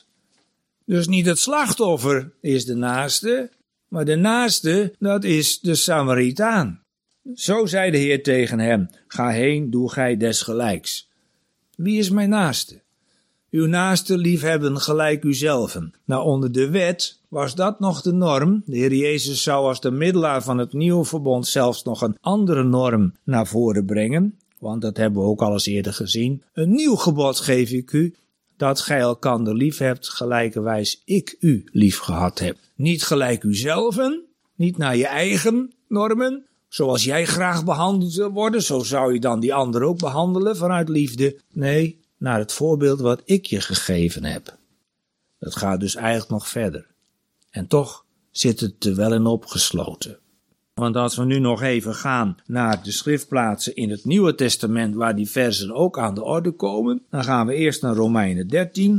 [SPEAKER 2] Dus niet het slachtoffer is de naaste, maar de naaste, dat is de Samaritaan. Zo zei de Heer tegen hem, ga heen, doe gij desgelijks. Wie is mijn naaste? Uw naaste liefhebben gelijk uzelven. Nou, onder de wet was dat nog de norm. De Heer Jezus zou als de middelaar van het nieuwe verbond zelfs nog een andere norm naar voren brengen. Want dat hebben we ook al eens eerder gezien. Een nieuw gebod geef ik u, dat gij elkander lief hebt, gelijkerwijs ik u lief gehad heb. Niet gelijk uzelven, niet naar je eigen normen. Zoals jij graag behandeld wil worden, zo zou je dan die ander ook behandelen vanuit liefde. Nee, naar het voorbeeld wat ik je gegeven heb. Dat gaat dus eigenlijk nog verder. En toch zit het er wel in opgesloten. Want als we nu nog even gaan naar de schriftplaatsen in het Nieuwe Testament, waar die versen ook aan de orde komen, dan gaan we eerst naar Romeinen 13.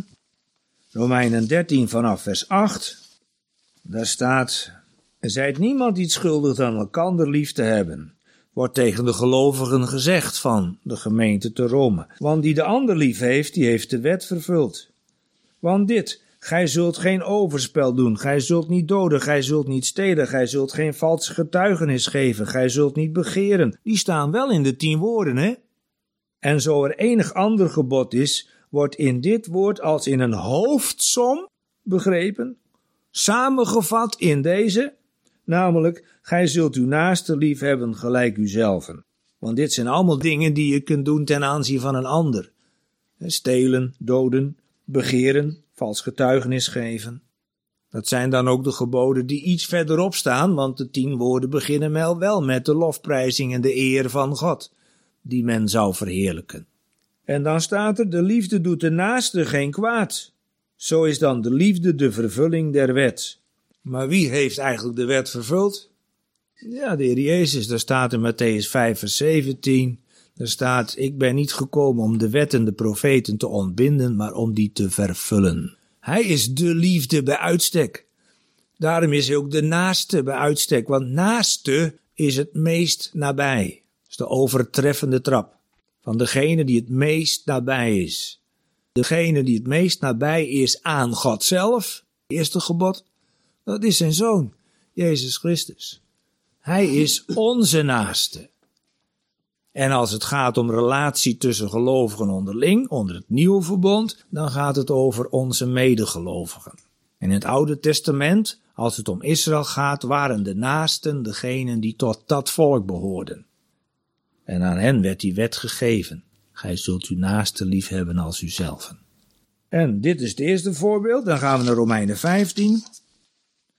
[SPEAKER 2] Romeinen 13 vanaf vers 8. Daar staat: er zijt niemand iets schuldig dan elkander lief te hebben. Wordt tegen de gelovigen gezegd van de gemeente te Rome. Want die de ander lief heeft, die heeft de wet vervuld. Want dit: gij zult geen overspel doen, gij zult niet doden, gij zult niet stelen, gij zult geen valse getuigenis geven, gij zult niet begeren. Die staan wel in de 10 woorden, hè? En zo er enig ander gebod is, wordt in dit woord als in een hoofdsom begrepen, samengevat in deze, namelijk, gij zult uw naaste lief hebben gelijk uzelven. Want dit zijn allemaal dingen die je kunt doen ten aanzien van een ander. Stelen, doden, begeren, vals getuigenis geven. Dat zijn dan ook de geboden die iets verderop staan, want de 10 woorden beginnen wel met de lofprijzing en de eer van God, die men zou verheerlijken. En dan staat er, de liefde doet de naaste geen kwaad. Zo is dan de liefde de vervulling der wet. Maar wie heeft eigenlijk de wet vervuld? Ja, de Heer Jezus. Daar staat in Mattheüs 5 vers 17... Er staat, ik ben niet gekomen om de wet en de profeten te ontbinden, maar om die te vervullen. Hij is de liefde bij uitstek. Daarom is hij ook de naaste bij uitstek, want naaste is het meest nabij. Dat is de overtreffende trap van degene die het meest nabij is. Degene die het meest nabij is aan God zelf, eerste gebod, dat is zijn Zoon, Jezus Christus. Hij is onze naaste. En als het gaat om relatie tussen gelovigen onderling, onder het nieuwe verbond, dan gaat het over onze medegelovigen. In het Oude Testament, als het om Israël gaat, waren de naasten degenen die tot dat volk behoorden. En aan hen werd die wet gegeven. Gij zult uw naaste lief hebben als uzelven. En dit is het eerste voorbeeld. Dan gaan we naar Romeinen 15.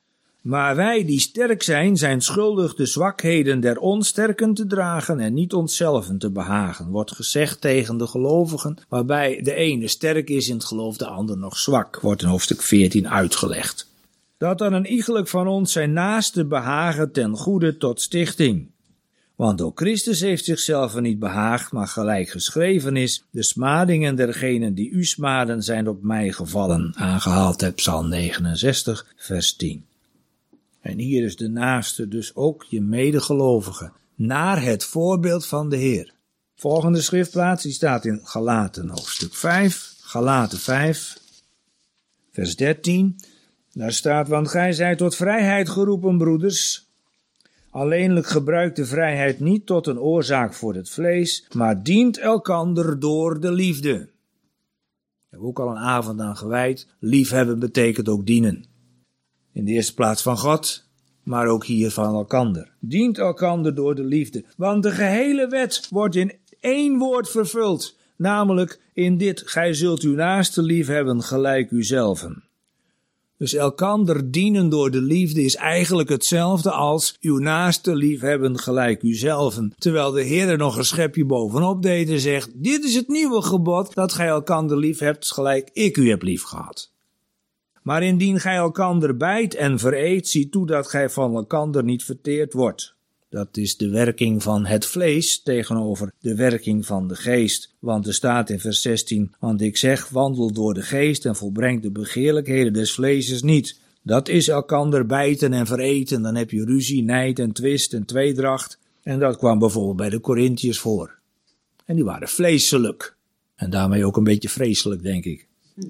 [SPEAKER 2] Maar wij die sterk zijn, zijn schuldig de zwakheden der onsterken te dragen en niet onszelven te behagen, wordt gezegd tegen de gelovigen, waarbij de ene sterk is in het geloof, de ander nog zwak, wordt in hoofdstuk 14 uitgelegd. Dat dan een iegelijk van ons zijn naaste behagen ten goede tot stichting. Want ook Christus heeft zichzelf niet behaagd, maar gelijk geschreven is, de smadingen dergenen die u smaden zijn op mij gevallen, aangehaald uit Psalm 69, vers 10. En hier is de naaste dus ook je medegelovige, naar het voorbeeld van de Heer. Volgende schriftplaats, die staat in Galaten hoofdstuk 5, Galaten 5, vers 13. Daar staat, want gij zijt tot vrijheid geroepen, broeders. Alleenlijk gebruikt de vrijheid niet tot een oorzaak voor het vlees, maar dient elkander door de liefde. Daar hebben we ook al een avond aan gewijd. Liefhebben betekent ook dienen. In de eerste plaats van God, maar ook hier van elkander. Dient elkander door de liefde. Want de gehele wet wordt in één woord vervuld. Namelijk in dit, gij zult uw naaste liefhebben gelijk uzelven. Dus elkander dienen door de liefde is eigenlijk hetzelfde als uw naaste liefhebben gelijk uzelven. Terwijl de Heer er nog een schepje bovenop deed en zegt, dit is het nieuwe gebod, dat gij elkander lief hebt gelijk ik u heb lief gehad. Maar indien gij elkander bijt en vereet, zie toe dat gij van elkander niet verteerd wordt. Dat is de werking van het vlees tegenover de werking van de geest. Want er staat in vers 16, want ik zeg, wandel door de geest en volbrengt de begeerlijkheden des vleeses niet. Dat is elkander bijten en vereten, dan heb je ruzie, nijd en twist en tweedracht. En dat kwam bijvoorbeeld bij de Korintiërs voor. En die waren vleeselijk. En daarmee ook een beetje vreselijk, denk ik.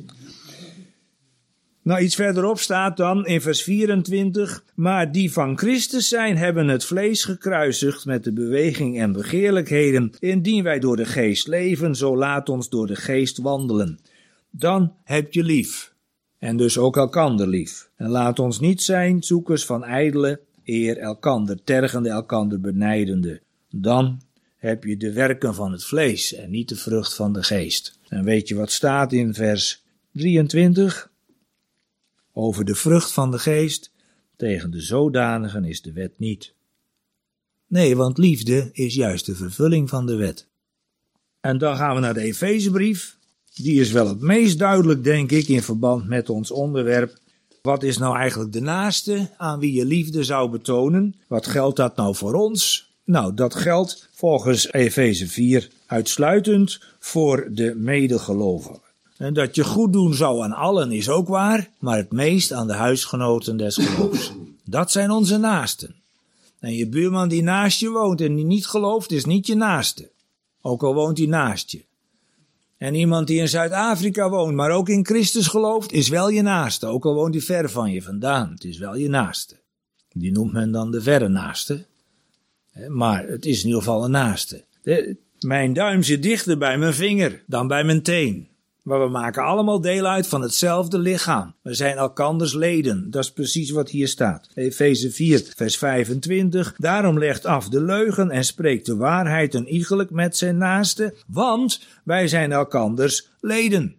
[SPEAKER 2] Nou, iets verderop staat dan in vers 24, maar die van Christus zijn, hebben het vlees gekruisigd met de beweging en begeerlijkheden. Indien wij door de geest leven, zo laat ons door de geest wandelen. Dan heb je lief. En dus ook elkander lief. En laat ons niet zijn zoekers van ijdele eer elkander, tergende elkander benijdende. Dan heb je de werken van het vlees en niet de vrucht van de geest. En weet je wat staat in vers 23? Over de vrucht van de geest, tegen de zodanigen is de wet niet. Nee, want liefde is juist de vervulling van de wet. En dan gaan we naar de Efezebrief. Die is wel het meest duidelijk, denk ik, in verband met ons onderwerp. Wat is nou eigenlijk de naaste aan wie je liefde zou betonen? Wat geldt dat nou voor ons? Nou, dat geldt volgens Efeze 4 uitsluitend voor de medegelovigen. En dat je goed doen zou aan allen is ook waar, maar het meest aan de huisgenoten des geloofs. Dat zijn onze naasten. En je buurman die naast je woont en die niet gelooft, is niet je naaste. Ook al woont hij naast je. En iemand die in Zuid-Afrika woont, maar ook in Christus gelooft, is wel je naaste. Ook al woont hij ver van je vandaan, het is wel je naaste. Die noemt men dan de verre naaste. Maar het is in ieder geval een naaste. Mijn duim zit dichter bij mijn vinger dan bij mijn teen. Maar we maken allemaal deel uit van hetzelfde lichaam. We zijn elkanders leden. Dat is precies wat hier staat. Efeze 4, vers 25. Daarom legt af de leugen en spreekt de waarheid en iegelijk met zijn naaste. Want wij zijn elkanders leden.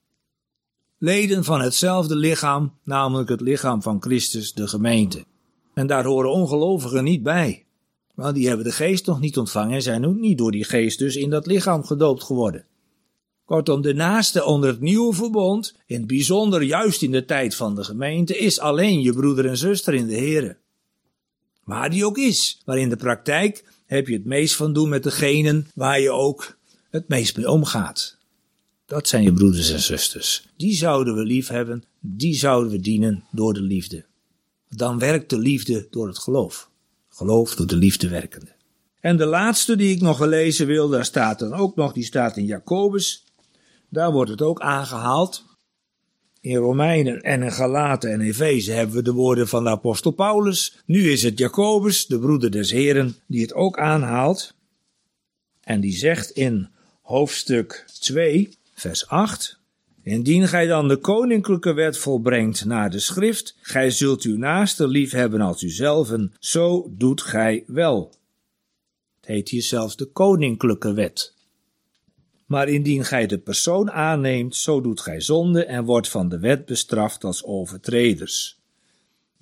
[SPEAKER 2] Leden van hetzelfde lichaam, namelijk het lichaam van Christus, de gemeente. En daar horen ongelovigen niet bij. Want die hebben de geest nog niet ontvangen en zijn ook niet door die geest dus in dat lichaam gedoopt geworden. Kortom, de naaste onder het nieuwe verbond, in het bijzonder juist in de tijd van de gemeente, is alleen je broeder en zuster in de Here. Waar die ook is, maar in de praktijk heb je het meest van doen met degenen waar je ook het meest mee omgaat. Dat zijn je broeders en zusters. Die zouden we lief hebben, die zouden we dienen door de liefde. Dan werkt de liefde door het geloof. Geloof door de liefde werkende. En de laatste die ik nog gelezen wil, daar staat dan ook nog, die staat in Jacobus. Daar wordt het ook aangehaald. In Romeinen en in Galaten en Efeze hebben we de woorden van de apostel Paulus. Nu is het Jacobus, de broeder des Heren, die het ook aanhaalt. En die zegt in hoofdstuk 2, vers 8. Indien gij dan de koninklijke wet volbrengt naar de schrift, gij zult uw naaste lief hebben als uzelven, zo doet gij wel. Het heet hier zelfs de koninklijke wet. Maar indien gij de persoon aanneemt, zo doet gij zonde en wordt van de wet bestraft als overtreders.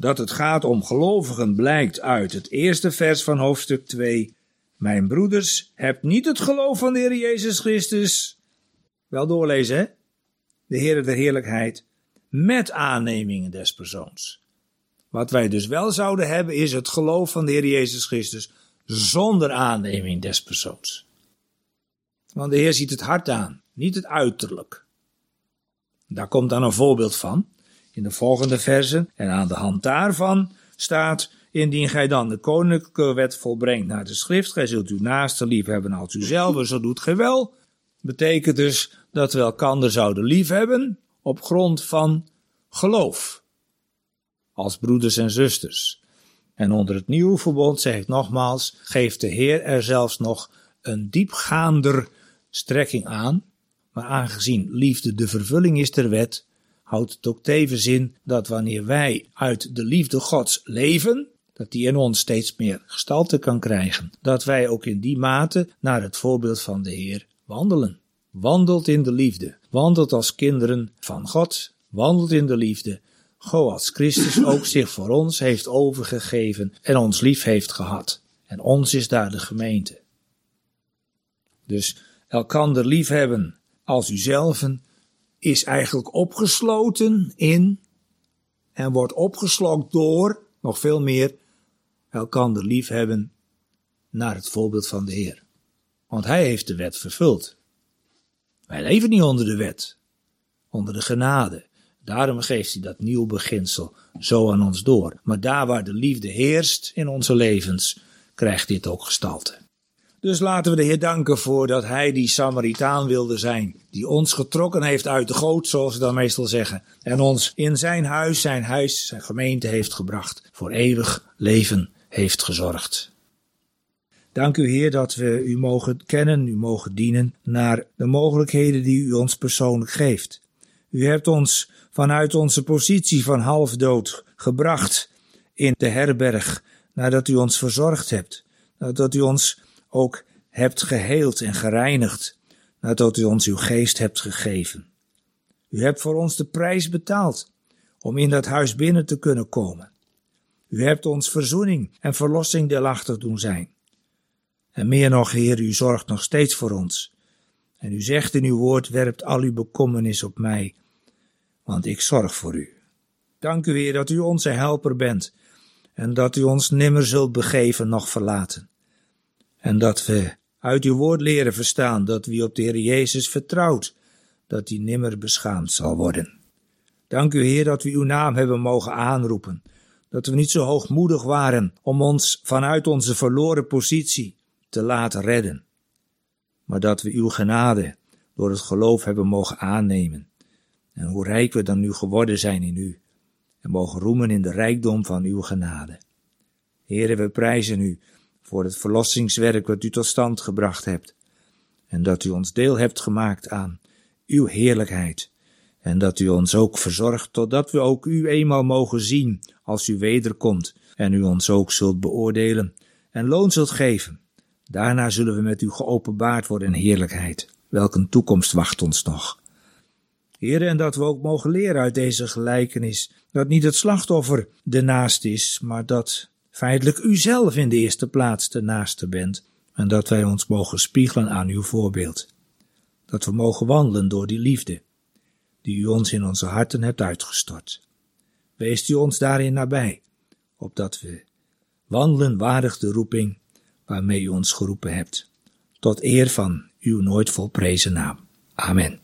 [SPEAKER 2] dat het gaat om gelovigen blijkt uit het eerste vers van hoofdstuk 2. Mijn broeders, hebt niet het geloof van de Heer Jezus Christus. Wel doorlezen, hè? De Heer der heerlijkheid, met aannemingen des persoons. Wat wij dus wel zouden hebben is het geloof van de Heer Jezus Christus zonder aanneming des persoons. Want de Heer ziet het hart aan, niet het uiterlijk. Daar komt dan een voorbeeld van in de volgende versen. En aan de hand daarvan staat: indien gij dan de koninklijke wet volbrengt naar de schrift, gij zult uw naaste lief hebben als uzelf, zo doet gij wel. Betekent dus dat we elkander zouden lief hebben op grond van geloof. Als broeders en zusters. En onder het nieuwe verbond, zeg ik nogmaals, geeft de Heer er zelfs nog een diepgaander strekking aan. Maar aangezien liefde de vervulling is der wet, houdt het ook tevens in dat wanneer wij uit de liefde Gods leven, dat die in ons steeds meer gestalte kan krijgen, dat wij ook in die mate naar het voorbeeld van de Heer wandelen. Wandelt in de liefde, wandelt als kinderen van God, wandelt in de liefde, zoals Christus ook zich voor ons heeft overgegeven en ons lief heeft gehad. En ons is daar de gemeente. Dus elkander liefhebben als uzelven is eigenlijk opgesloten in en wordt opgeslokt door nog veel meer elkander liefhebben naar het voorbeeld van de Heer. Want Hij heeft de wet vervuld. Wij leven niet onder de wet, onder de genade. Daarom geeft Hij dat nieuw beginsel zo aan ons door. Maar daar waar de liefde heerst in onze levens, krijgt dit ook gestalte. Dus laten we de Heer danken voor dat Hij die Samaritaan wilde zijn, die ons getrokken heeft uit de goot, zoals we dan meestal zeggen, en ons in zijn huis, zijn gemeente heeft gebracht, voor eeuwig leven heeft gezorgd. Dank u, Heer, dat we u mogen kennen, u mogen dienen naar de mogelijkheden die u ons persoonlijk geeft. U hebt ons vanuit onze positie van halfdood gebracht in de herberg, nadat u ons verzorgd hebt, nadat u ons ook hebt geheeld en gereinigd, nadat u ons uw geest hebt gegeven. U hebt voor ons de prijs betaald om in dat huis binnen te kunnen komen. U hebt ons verzoening en verlossing deelachtig doen zijn. En meer nog, Heer, u zorgt nog steeds voor ons. En u zegt in uw woord, werpt al uw bekommernis op mij, want ik zorg voor u. Dank u, Heer, dat u onze helper bent en dat u ons nimmer zult begeven noch verlaten. En dat we uit uw woord leren verstaan dat wie op de Heer Jezus vertrouwt, dat hij nimmer beschaamd zal worden. Dank u, Heer, dat we uw naam hebben mogen aanroepen, dat we niet zo hoogmoedig waren om ons vanuit onze verloren positie te laten redden, maar dat we uw genade door het geloof hebben mogen aannemen. En hoe rijk we dan nu geworden zijn in u, en mogen roemen in de rijkdom van uw genade. Heere, we prijzen u voor het verlossingswerk wat u tot stand gebracht hebt, en dat u ons deel hebt gemaakt aan uw heerlijkheid, en dat u ons ook verzorgt, totdat we ook u eenmaal mogen zien als u wederkomt, en u ons ook zult beoordelen en loon zult geven. Daarna zullen we met u geopenbaard worden in heerlijkheid. Welk een toekomst wacht ons nog. Heere, en dat we ook mogen leren uit deze gelijkenis, dat niet het slachtoffer de naaste is, maar dat feitelijk u zelf in de eerste plaats de naaste bent, en dat wij ons mogen spiegelen aan uw voorbeeld. Dat we mogen wandelen door die liefde, die u ons in onze harten hebt uitgestort. Weest u ons daarin nabij, opdat we wandelen waardig de roeping waarmee u ons geroepen hebt, tot eer van uw nooit volprezen naam. Amen.